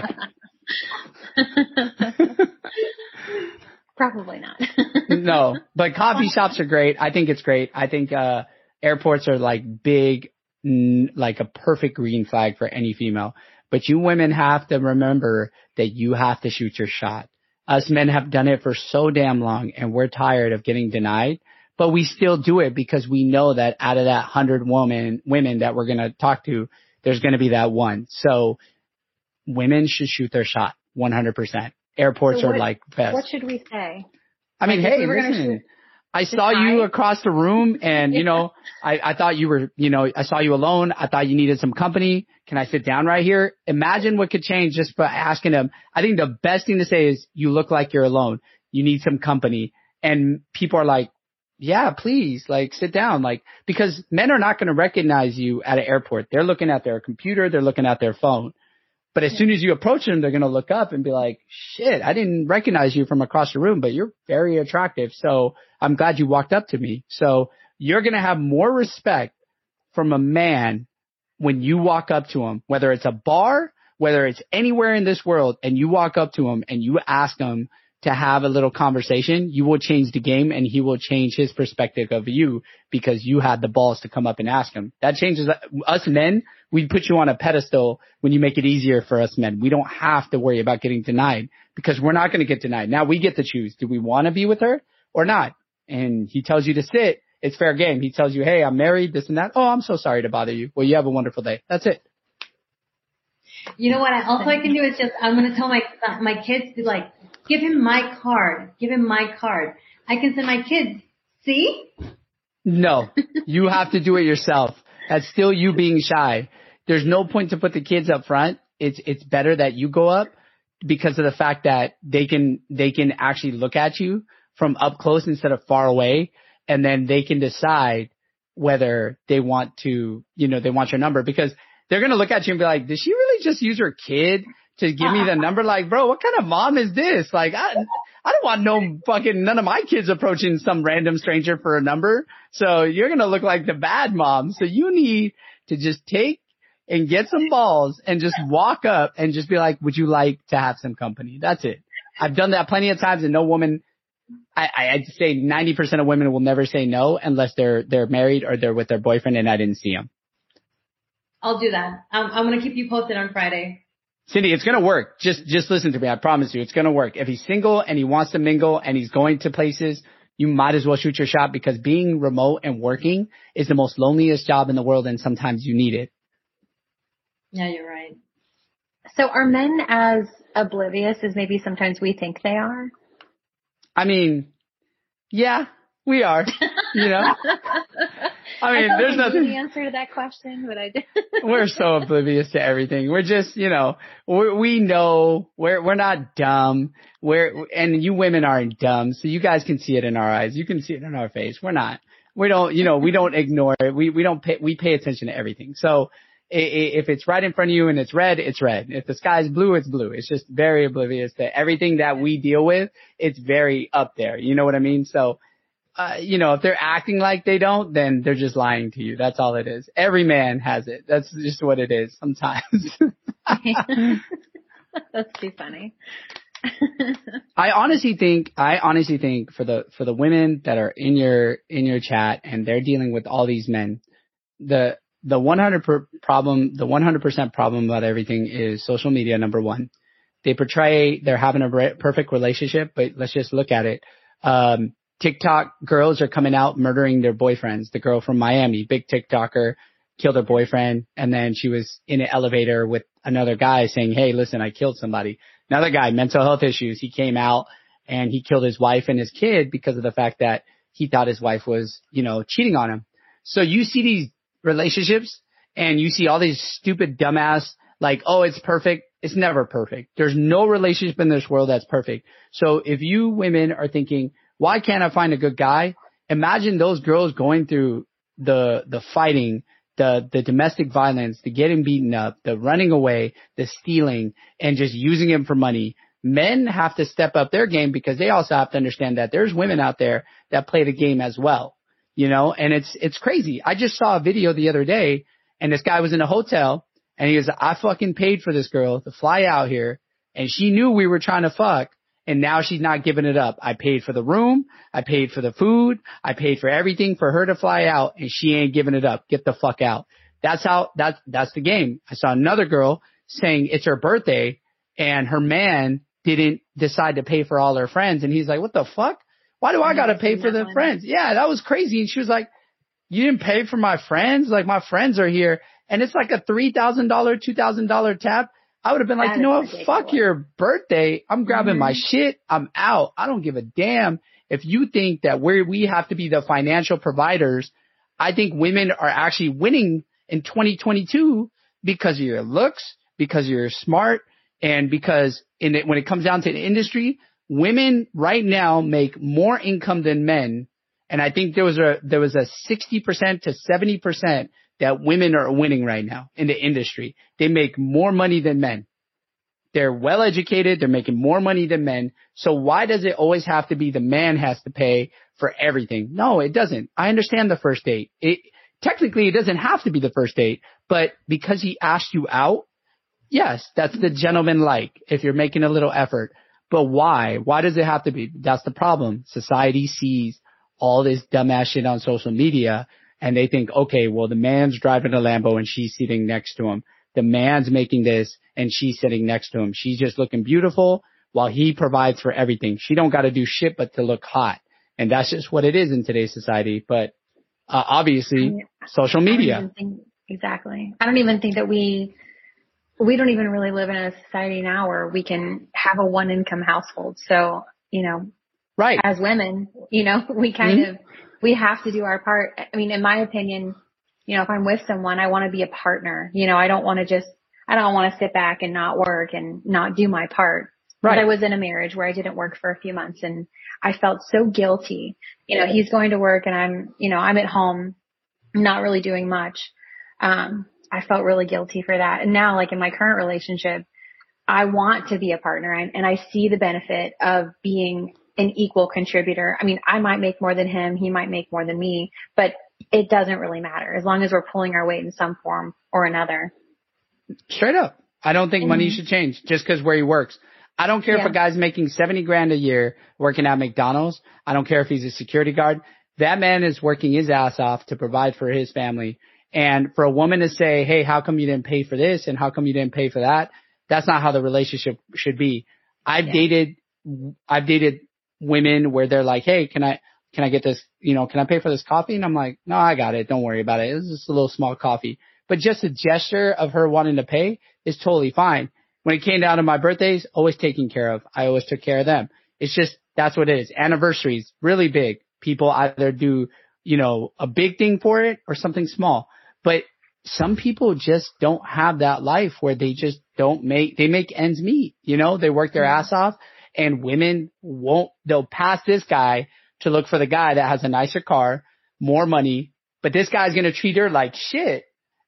Probably not. No, but coffee shops are great. I think it's great. I think, uh, airports are like big, n- like a perfect green flag for any female. But you women have to remember that you have to shoot your shot. Us men have done it for so damn long, and we're tired of getting denied, but we still do it because we know that out of that hundred woman, women that we're going to talk to, there's going to be that one. So women should shoot their shot one hundred percent. Airports So what, are like best. What should we say? I mean, like if hey, we were gonna listen, shoot- I saw you across the room and, you Yeah. know, I, I thought you were, you know, I saw you alone. I thought you needed some company. Can I sit down right here? Imagine what could change just by asking him. I think the best thing to say is you look like you're alone. You need some company. And people are like, yeah, please, like sit down. Like, because men are not going to recognize you at an airport. They're looking at their computer. They're looking at their phone. But as soon as you approach them, they're going to look up and be like, shit, I didn't recognize you from across the room, but you're very attractive. So I'm glad you walked up to me. So you're going to have more respect from a man when you walk up to him, whether it's a bar, whether it's anywhere in this world, and you walk up to him and you ask him to have a little conversation, you will change the game and he will change his perspective of you because you had the balls to come up and ask him. That changes us men. We put you on a pedestal when you make it easier for us men. We don't have to worry about getting denied because we're not going to get denied. Now we get to choose. Do we want to be with her or not? And he tells you to sit. It's fair game. He tells you, hey, I'm married, this and that. Oh, I'm so sorry to bother you. Well, you have a wonderful day. That's it. You know what? I also I can do is just I'm going to tell my my kids to like give him my card. Give him my card. I can send my kids. See? No, you have to do it yourself. That's still you being shy. There's no point to put the kids up front. It's it's better that you go up because of the fact that they can they can actually look at you from up close instead of far away, and then they can decide whether they want to, you know, they want your number because they're going to look at you and be like, did she really just use her kid to give me the number? Like, bro, what kind of mom is this? Like, I, I don't want no fucking, none of my kids approaching some random stranger for a number. So you're going to look like the bad mom. So you need to just take and get some balls and just walk up and just be like, would you like to have some company? That's it. I've done that plenty of times and no woman, I, I'd say ninety percent of women will never say no unless they're, they're married or they're with their boyfriend and I didn't see them. I'll do that. I'm, I'm going to keep you posted on Friday. Cindy, it's going to work. Just, just listen to me. I promise you it's going to work. If he's single and he wants to mingle and he's going to places, you might as well shoot your shot because being remote and working is the most loneliest job in the world. And sometimes you need it. Yeah, you're right. So are men as oblivious as maybe sometimes we think they are? I mean, yeah, we are, you know, I mean, I there's I nothing. knew the answer to that question, but I did. We're so oblivious to everything. We're just, you know, we we know we're we're not dumb. We're and you women aren't dumb, so you guys can see it in our eyes. You can see it in our face. We're not. We don't, you know, we don't ignore it. We we don't pay we pay attention to everything. So I, I, if it's right in front of you and it's red, it's red. If the sky's blue, it's blue. It's just very oblivious to everything that we deal with. It's very up there. You know what I mean? So, uh, you know, if they're acting like they don't, then they're just lying to you. That's all it is. Every man has it. That's just what it is sometimes. That's too funny. I honestly think, I honestly think for the, for the women that are in your, in your chat and they're dealing with all these men, the, the one hundred per problem, the one hundred percent problem about everything is social media. Number one, they portray they're having a re- perfect relationship, but let's just look at it. Um, TikTok girls are coming out murdering their boyfriends. The girl from Miami, big TikToker, killed her boyfriend. And then she was in an elevator with another guy saying, hey, listen, I killed somebody. Another guy, mental health issues. He came out and he killed his wife and his kid because of the fact that he thought his wife was, you know, cheating on him. So you see these relationships and you see all these stupid dumbass like, oh, it's perfect. It's never perfect. There's no relationship in this world that's perfect. So if you women are thinking, why can't I find a good guy? Imagine those girls going through the, the fighting, the, the domestic violence, the getting beaten up, the running away, the stealing, and just using him for money. Men have to step up their game because they also have to understand that there's women out there that play the game as well, you know, and it's, it's crazy. I just saw a video the other day and this guy was in a hotel and he was, I fucking paid for this girl to fly out here and she knew we were trying to fuck. And now she's not giving it up. I paid for the room. I paid for the food. I paid for everything for her to fly out and she ain't giving it up. Get the fuck out. That's how, that's, that's the game. I saw another girl saying it's her birthday and her man didn't decide to pay for all her friends. And he's like, what the fuck? Why do I got to pay for the friends? Yeah, that was crazy. And she was like, you didn't pay for my friends? Like my friends are here. And it's like a three thousand dollars, two thousand dollars tab. I would have been like, that you know what? Ridiculous. Fuck your birthday. I'm grabbing mm-hmm. my shit. I'm out. I don't give a damn. If you think that we we have to be the financial providers, I think women are actually winning in twenty twenty-two because of your looks, because you're smart, and because in it, when it comes down to the industry, women right now make more income than men. And I think there was a there was a sixty percent to seventy percent that women are winning right now in the industry. They make more money than men. They're well educated. They're making more money than men. So why does it always have to be the man has to pay for everything? No, it doesn't. I understand the first date. It technically it doesn't have to be the first date, but because he asked you out, yes, that's the gentleman like if you're making a little effort. But why? Why does it have to be? That's the problem. Society sees all this dumbass shit on social media and they think, okay, well, the man's driving a Lambo and she's sitting next to him. The man's making this and she's sitting next to him. She's just looking beautiful while he provides for everything. She don't got to do shit but to look hot. And that's just what it is in today's society. But uh, obviously, I mean, social media. I don't even think, exactly. I don't even think that we, we don't even really live in a society now where we can have a one income household. So, you know, right. As women, you know, we kind mm-hmm. of, we have to do our part. I mean, in my opinion, you know, if I'm with someone, I want to be a partner. You know, I don't want to just, I don't want to sit back and not work and not do my part. Right. But I was in a marriage where I didn't work for a few months and I felt so guilty. You know, he's going to work and I'm, you know, I'm at home, not really doing much. Um, I felt really guilty for that. And now, like in my current relationship, I want to be a partner and, and I see the benefit of being an equal contributor. I mean, I might make more than him. He might make more than me, but it doesn't really matter as long as we're pulling our weight in some form or another. Straight up. I don't think mm-hmm. money should change just because where he works. I don't care yeah. if a guy's making seventy grand a year working at McDonald's. I don't care if he's a security guard. That man is working his ass off to provide for his family. And for a woman to say, hey, how come you didn't pay for this? And how come you didn't pay for that? That's not how the relationship should be. I've yeah. dated, I've dated women where they're like, hey, can I, can I get this, you know, can I pay for this coffee? And I'm like, no, I got it. Don't worry about it. It's just a little small coffee. But just a gesture of her wanting to pay is totally fine. When it came down to my birthdays, always taken care of. I always took care of them. It's just, that's what it is. Anniversaries, really big. People either do, you know, a big thing for it or something small. But some people just don't have that life where they just don't make, they make ends meet. You know, they work their ass off and women won't, they'll pass this guy to look for the guy that has a nicer car, more money, but this guy's going to treat her like shit.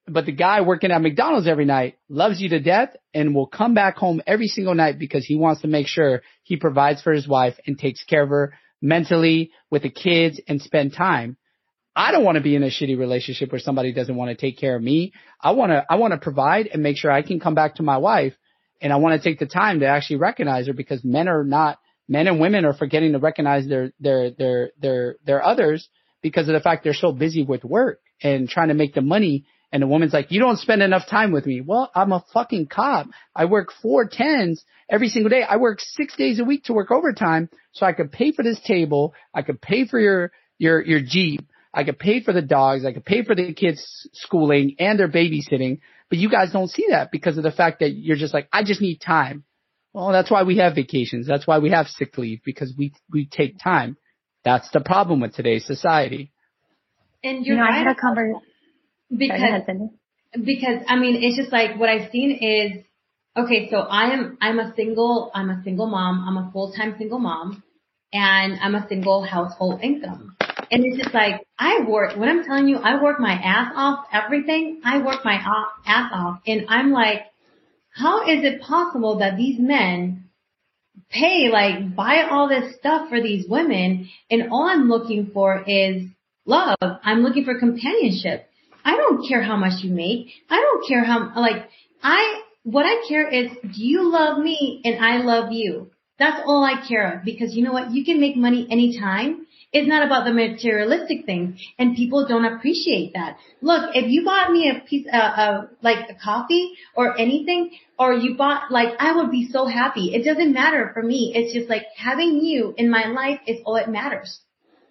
but the guy working at McDonald's every night loves you to death and will come back home every single night because he wants to make sure he provides for his wife and takes care of her mentally with the kids and spend time. I don't want to be in a shitty relationship where somebody doesn't want to take care of me. I want to, I want to provide and make sure I can come back to my wife, and I want to take the time to actually recognize her, because men are not, men and women are forgetting to recognize their, their, their, their, their others because of the fact they're so busy with work and trying to make the money. And the woman's like, you don't spend enough time with me. Well, I'm a fucking cop. I work four tens every single day. I work six days a week to work overtime so I could pay for this table. I could pay for your, your, your Jeep. I could pay for the dogs. I could pay for the kids' schooling and their babysitting. But you guys don't see that because of the fact that you're just like, I just need time. Well, that's why we have vacations. That's why we have sick leave, because we, we take time. That's the problem with today's society. And you're you know, right. I had a conversation. Because, because I mean, it's just like what I've seen is, okay, so I am, I'm a single, I'm a single mom. I'm a full-time single mom, and I'm a single household income. And it's just like, I work, when I'm telling you, I work my ass off, everything, I work my ass off. And I'm like, how is it possible that these men pay, like, buy all this stuff for these women, and all I'm looking for is love. I'm looking for companionship. I don't care how much you make. I don't care how, like, I, what I care is, do you love me and I love you? That's all I care of, because you know what? You can make money anytime. It's not about the materialistic things, and people don't appreciate that. Look, if you bought me a piece, uh, uh, like a coffee or anything, or you bought, like, I would be so happy. It doesn't matter for me. It's just like having you in my life is all that matters.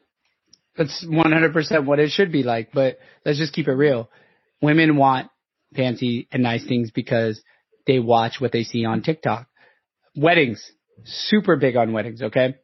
That's one hundred percent what it should be like, but let's just keep it real. Women want fancy and nice things because they watch what they see on TikTok. Weddings, super big on weddings, okay?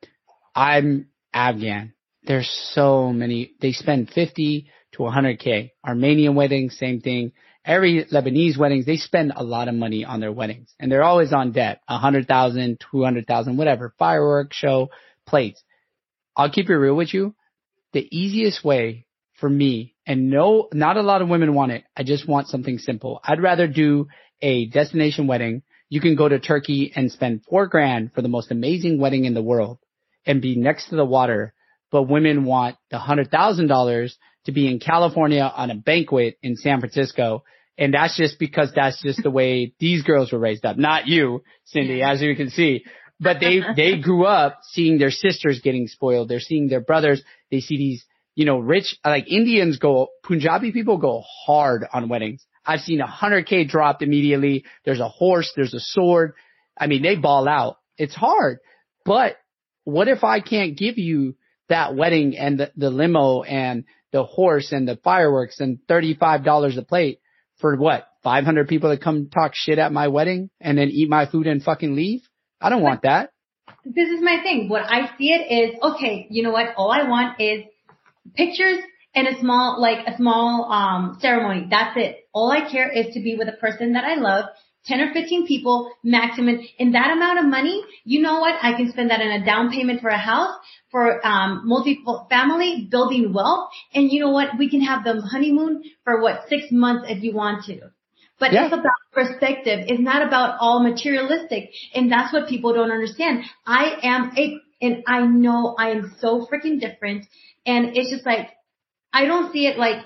I'm Afghan. There's so many. They spend fifty to one hundred K. Armenian weddings, same thing. Every Lebanese weddings, they spend a lot of money on their weddings, and they're always on debt. one hundred thousand, two hundred thousand, whatever. Fireworks, show, plates. I'll keep it real with you. The easiest way for me, and no, not a lot of women want it. I just want something simple. I'd rather do a destination wedding. You can go to Turkey and spend four grand for the most amazing wedding in the world and be next to the water. But women want the one hundred thousand dollars to be in California on a banquet in San Francisco. And that's just because that's just the way these girls were raised up. Not you, Cindy, as you can see. But they, they grew up seeing their sisters getting spoiled. They're seeing their brothers. They see these, you know, rich, like Indians go, Punjabi people go hard on weddings. I've seen one hundred K dropped immediately. There's a horse. There's a sword. I mean, they ball out. It's hard. But what if I can't give you that wedding and the, the limo and the horse and the fireworks and thirty-five dollars a plate for what? five hundred people that come talk shit at my wedding and then eat my food and fucking leave? I don't want that. This is my thing. What I see it is, okay, you know what? All I want is pictures and a small, like a small, um, ceremony. That's it. All I care is to be with a person that I love, ten or fifteen people maximum. In that amount of money, you know what? I can spend that in a down payment for a house, for, um, multi-family, building wealth. And you know what? We can have the honeymoon for what, six months if you want to. But yeah. It's about perspective. It's not about all materialistic. And that's what people don't understand. I am a, and I know I am so freaking different. And it's just like, I don't see it like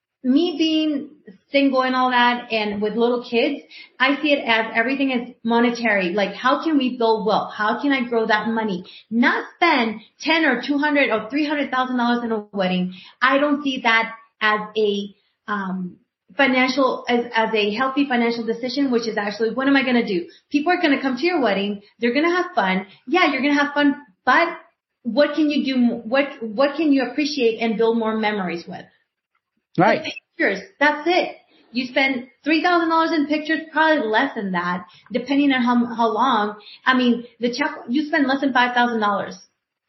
me being single and all that and with little kids. I see it as everything is monetary. Like, how can we build wealth? How can I grow that money? Not spend ten or two hundred or three hundred thousand dollars in a wedding. I don't see that as a, um, financial, as, as a healthy financial decision, which is actually, what am I going to do? People are going to come to your wedding. They're going to have fun. Yeah, you're going to have fun, but what can you do? What, what can you appreciate and build more memories with? Right. The pictures. That's it. You spend three thousand dollars in pictures, probably less than that, depending on how, how long. I mean, the check, you spend less than five thousand dollars.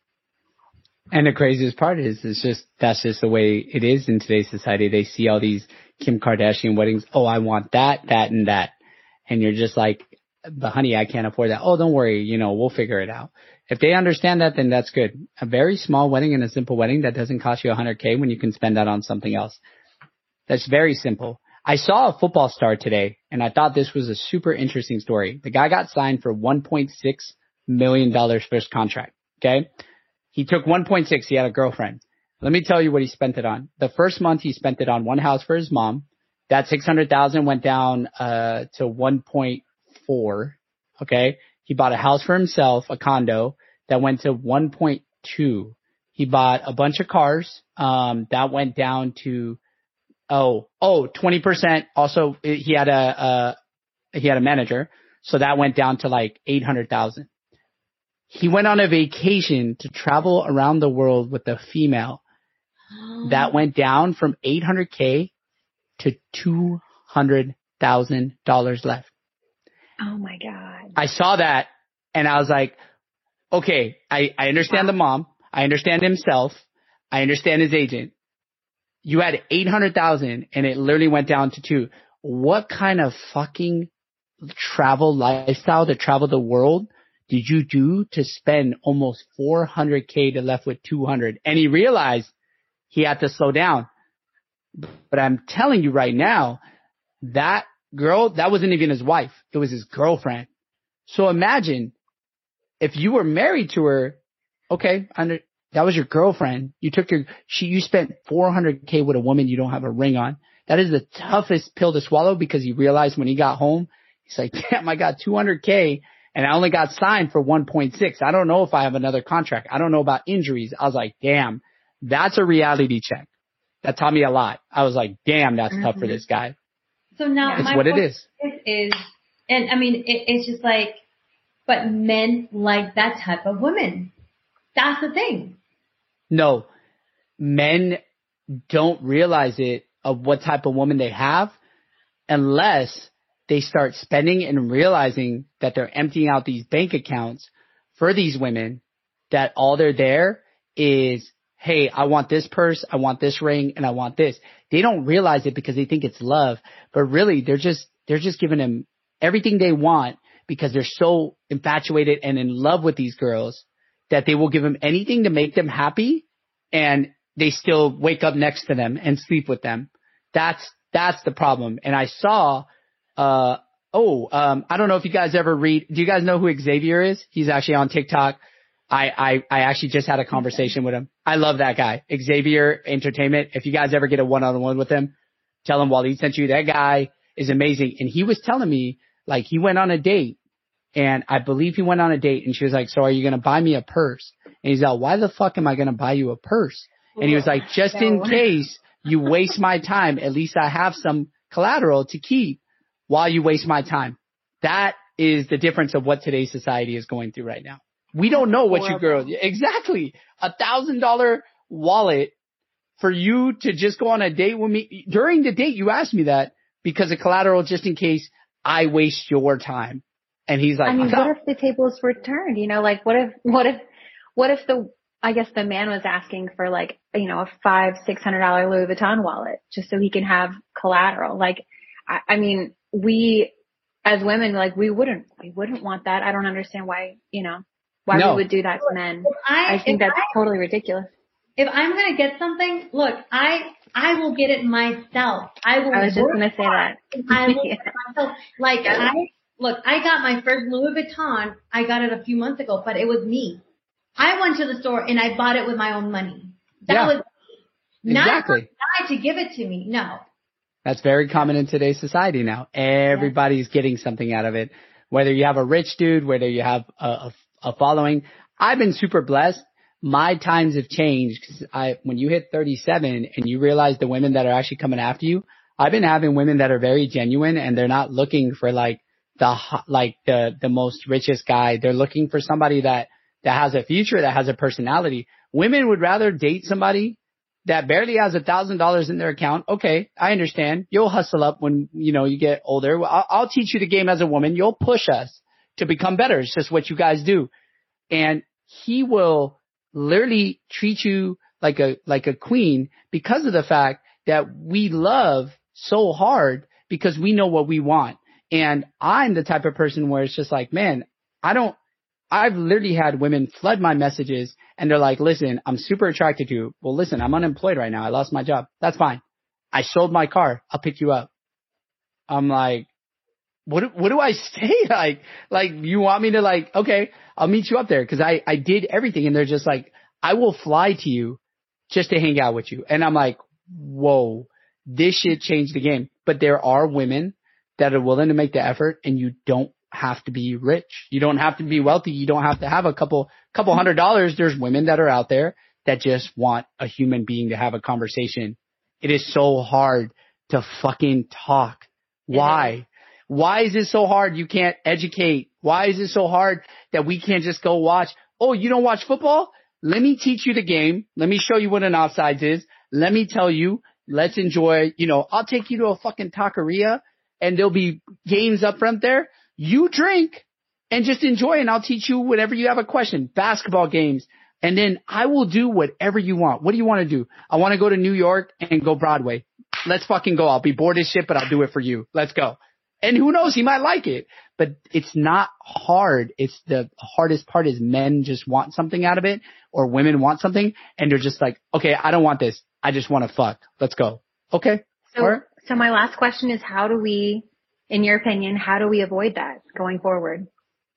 And the craziest part is, it's just, that's just the way it is in today's society. They see all these Kim Kardashian weddings. Oh, I want that, that, and that. And you're just like, but honey, I can't afford that. Oh, don't worry. You know, we'll figure it out. If they understand that, then that's good. A very small wedding and a simple wedding that doesn't cost you one hundred K when you can spend that on something else. That's very simple. I saw a football star today, and I thought this was a super interesting story. The guy got signed for one point six million dollars for his contract, okay? He took one point six. He had a girlfriend. Let me tell you what he spent it on. The first month, he spent it on one house for his mom. That six hundred thousand dollars went down uh to one point four, okay? He bought a house for himself, a condo, that went to one point two. He bought a bunch of cars. Um, that went down to Oh, oh, twenty percent. Also, he had a, uh, he had a manager. So that went down to like eight hundred thousand. He went on a vacation to travel around the world with a female. That went down from eight hundred K to two hundred thousand dollars left. Oh my God. I saw that and I was like, okay, I, I understand wow. the mom. I understand himself. I understand his agent. You had eight hundred thousand and it literally went down to two. What kind of fucking travel lifestyle to travel the world did you do to spend almost four hundred K to left with two hundred? And he realized he had to slow down. But I'm telling you right now, that girl, that wasn't even his wife. It was his girlfriend. So imagine if you were married to her, okay, under, that was your girlfriend. You took your, she, you spent four hundred K with a woman you don't have a ring on. That is the toughest pill to swallow because he realized when he got home, he's like, damn, I got two hundred K and I only got signed for one point six. I don't know if I have another contract. I don't know about injuries. I was like, damn, that's a reality check. That taught me a lot. I was like, damn, that's mm-hmm. tough for this guy. So now it's my what it is. is, and I mean, it, it's just like, but men like that type of woman. That's the thing. No, men don't realize it of what type of woman they have unless they start spending and realizing that they're emptying out these bank accounts for these women, that all they're there is, hey, I want this purse, I want this ring, and I want this. They don't realize it because they think it's love, but really they're just, they're just giving them everything they want because they're so infatuated and in love with these girls that they will give them anything to make them happy, and they still wake up next to them and sleep with them. That's, that's the problem. And I saw, uh, oh, um, I don't know if you guys ever read, do you guys know who Xavier is? He's actually on TikTok. I, I, I actually just had a conversation with him. I love that guy. Xavier Entertainment. If you guys ever get a one-on-one with him, tell him Waleed sent you. That guy is amazing. And he was telling me, like, he went on a date. And I believe he went on a date and she was like, so are you going to buy me a purse? And he's like, why the fuck am I going to buy you a purse? And he was like, just in case you waste my time, at least I have some collateral to keep while you waste my time. That is the difference of what today's society is going through right now. We don't know what you girls, exactly. A thousand dollar wallet for you to just go on a date with me. During the date, you asked me that because of collateral, just in case I waste your time. And he's like, I mean, what if the tables were turned? You know, like what if, what if, what if the, I guess the man was asking for like, you know, a five, six hundred dollar Louis Vuitton wallet just so he can have collateral. Like, I, I mean, we as women, like we wouldn't, we wouldn't want that. I don't understand why, you know, why no. we would do that to men. I, I think that's I, totally ridiculous. If I'm going to get something, look, I, I will get it myself. I will. I was just going to say that. I will yeah. get it myself. Like yeah. I, Look, I got my first Louis Vuitton. I got it a few months ago, but it was me. I went to the store and I bought it with my own money. That yeah, was me. Not exactly. for a guy to give it to me. No. That's very common in today's society now. Everybody's yeah. getting something out of it. Whether you have a rich dude, whether you have a, a, a following. I've been super blessed. My times have changed because I, when you hit thirty-seven and you realize the women that are actually coming after you, I've been having women that are very genuine and they're not looking for like, the, like the, the most richest guy. They're looking for somebody that, that has a future, that has a personality. Women would rather date somebody that barely has a thousand dollars in their account. Okay. I understand. You'll hustle up when, you know, you get older. I'll, I'll teach you the game as a woman. You'll push us to become better. It's just what you guys do. And he will literally treat you like a, like a queen because of the fact that we love so hard because we know what we want. And I'm the type of person where it's just like, man, I don't, I've literally had women flood my messages and they're like, listen, I'm super attracted to you. Well, listen, I'm unemployed right now. I lost my job. That's fine. I sold my car. I'll pick you up. I'm like, what, what do I say? Like, like, you want me to like, okay, I'll meet you up there. Cause I, I did everything. And they're just like, I will fly to you just to hang out with you. And I'm like, whoa, this shit changed the game. But there are women that are willing to make the effort, and you don't have to be rich. You don't have to be wealthy. You don't have to have a couple, couple hundred dollars. There's women that are out there that just want a human being to have a conversation. It is so hard to fucking talk. Why? Why is it so hard you can't educate? Why is it so hard that we can't just go watch? Oh, you don't watch football? Let me teach you the game. Let me show you what an offsides is. Let me tell you, let's enjoy, you know, I'll take you to a fucking taqueria and there'll be games up front there. You drink and just enjoy, and I'll teach you whatever you have a question, basketball games. And then I will do whatever you want. What do you want to do? I want to go to New York and go Broadway. Let's fucking go. I'll be bored as shit, but I'll do it for you. Let's go. And who knows? He might like it, but it's not hard. It's the hardest part is men just want something out of it, or women want something, and they're just like, okay, I don't want this. I just want to fuck. Let's go. Okay. So, right. so my last question is, how do we, in your opinion, how do we avoid that going forward?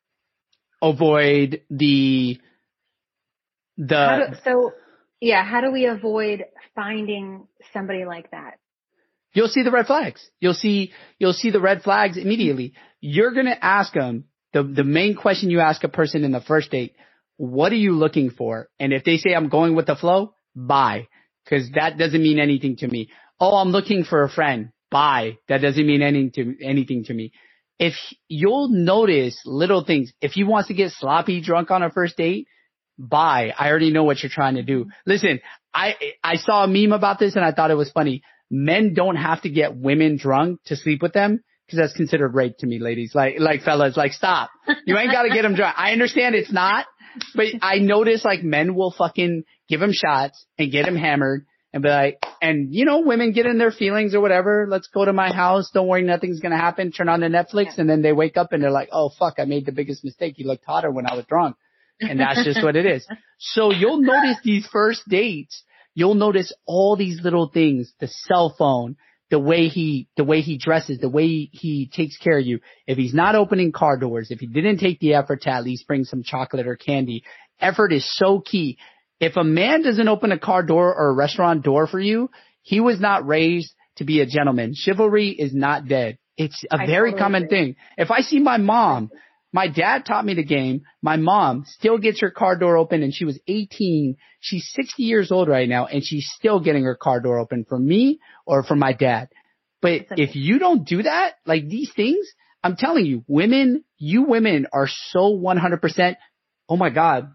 Avoid the, the, how do, so yeah, how do we avoid finding somebody like that? You'll see the red flags. You'll see, you'll see the red flags immediately. You're going to ask them the, the main question you ask a person in the first date. What are you looking for? And if they say I'm going with the flow, bye. Cause that doesn't mean anything to me. Oh, I'm looking for a friend. Bye. That doesn't mean anything to, anything to me. If you'll notice little things, if he wants to get sloppy drunk on a first date, bye. I already know what you're trying to do. Listen, I, I saw a meme about this and I thought it was funny. Men don't have to get women drunk to sleep with them, because that's considered rape to me, ladies. Like, like fellas, like stop. You ain't got to get them drunk. I understand it's not, but I notice like men will fucking give them shots and get them hammered and be like, and you know, women get in their feelings or whatever. Let's go to my house. Don't worry, nothing's going to happen. Turn on the Netflix. Yeah. And then they wake up and they're like, oh fuck, I made the biggest mistake. You looked hotter when I was drunk. And that's just what it is. So you'll notice these first dates. You'll notice all these little things, the cell phone, the way he, the way he dresses, the way he, he takes care of you. If he's not opening car doors, if he didn't take the effort to at least bring some chocolate or candy, effort is so key. If a man doesn't open a car door or a restaurant door for you, he was not raised to be a gentleman. Chivalry is not dead. It's a I very totally common agree. thing. If I see my mom, my dad taught me the game. My mom still gets her car door open, and she was eighteen. She's sixty years old right now, and she's still getting her car door open for me or for my dad. But if you don't do that, like these things, I'm telling you, women, you women are so one hundred percent. Oh my God.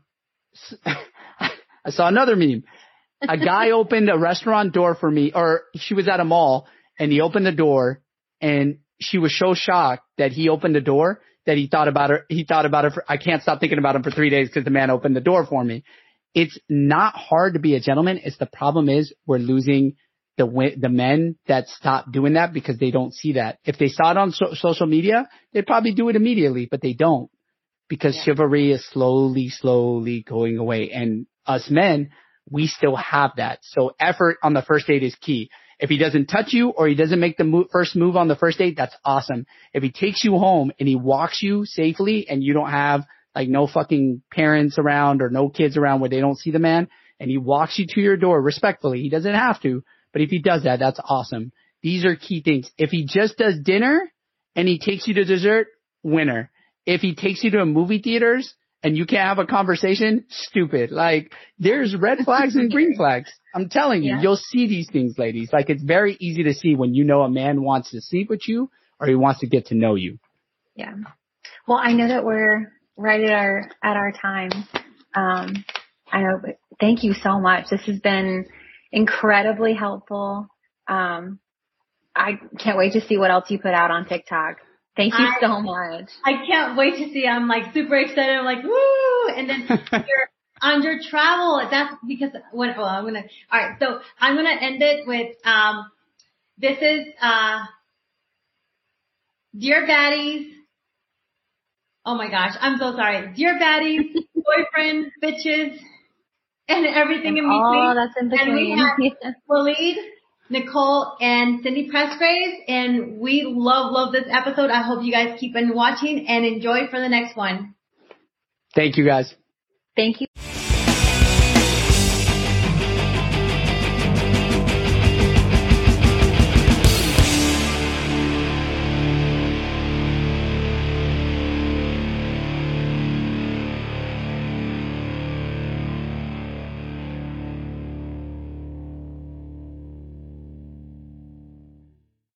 I saw another meme. A guy opened a restaurant door for me, or she was at a mall, and he opened the door, and she was so shocked that he opened the door that he thought about her. He thought about her. For, I can't stop thinking about him for three days because the man opened the door for me. It's not hard to be a gentleman. It's the problem is we're losing the the men that stop doing that because they don't see that. If they saw it on so, social media, they'd probably do it immediately, but they don't, because yeah. chivalry is slowly, slowly going away. And us men, we still have that. So effort on the first date is key. If he doesn't touch you or he doesn't make the move, first move on the first date, that's awesome. If he takes you home and he walks you safely and you don't have like no fucking parents around or no kids around where they don't see the man, and he walks you to your door respectfully, he doesn't have to, but if he does that, that's awesome. These are key things. If he just does dinner and he takes you to dessert, winner. If he takes you to movie theaters and you can't have a conversation, stupid. Like, there's red flags and green flags. I'm telling you, yeah. You'll see these things, ladies. Like, it's very easy to see when you know a man wants to sleep with you or he wants to get to know you. Yeah. Well, I know that we're right at our, at our time. Um, I know, but thank you so much. This has been incredibly helpful. Um, I can't wait to see what else you put out on TikTok. Thank you I, so much. I can't wait to see. I'm like super excited. I'm like, woo! And then you're on your travel. That's because when, well, I'm going to, all right. So I'm going to end it with, um, this is, uh, dear baddies. Oh my gosh. I'm so sorry. Dear baddies, boyfriend, bitches, and everything and in between. Oh, that's in between. And we have Waleed, Nicole and Cindy Pressgraves, and we love, love this episode. I hope you guys keep on watching and enjoy for the next one. Thank you, guys. Thank you.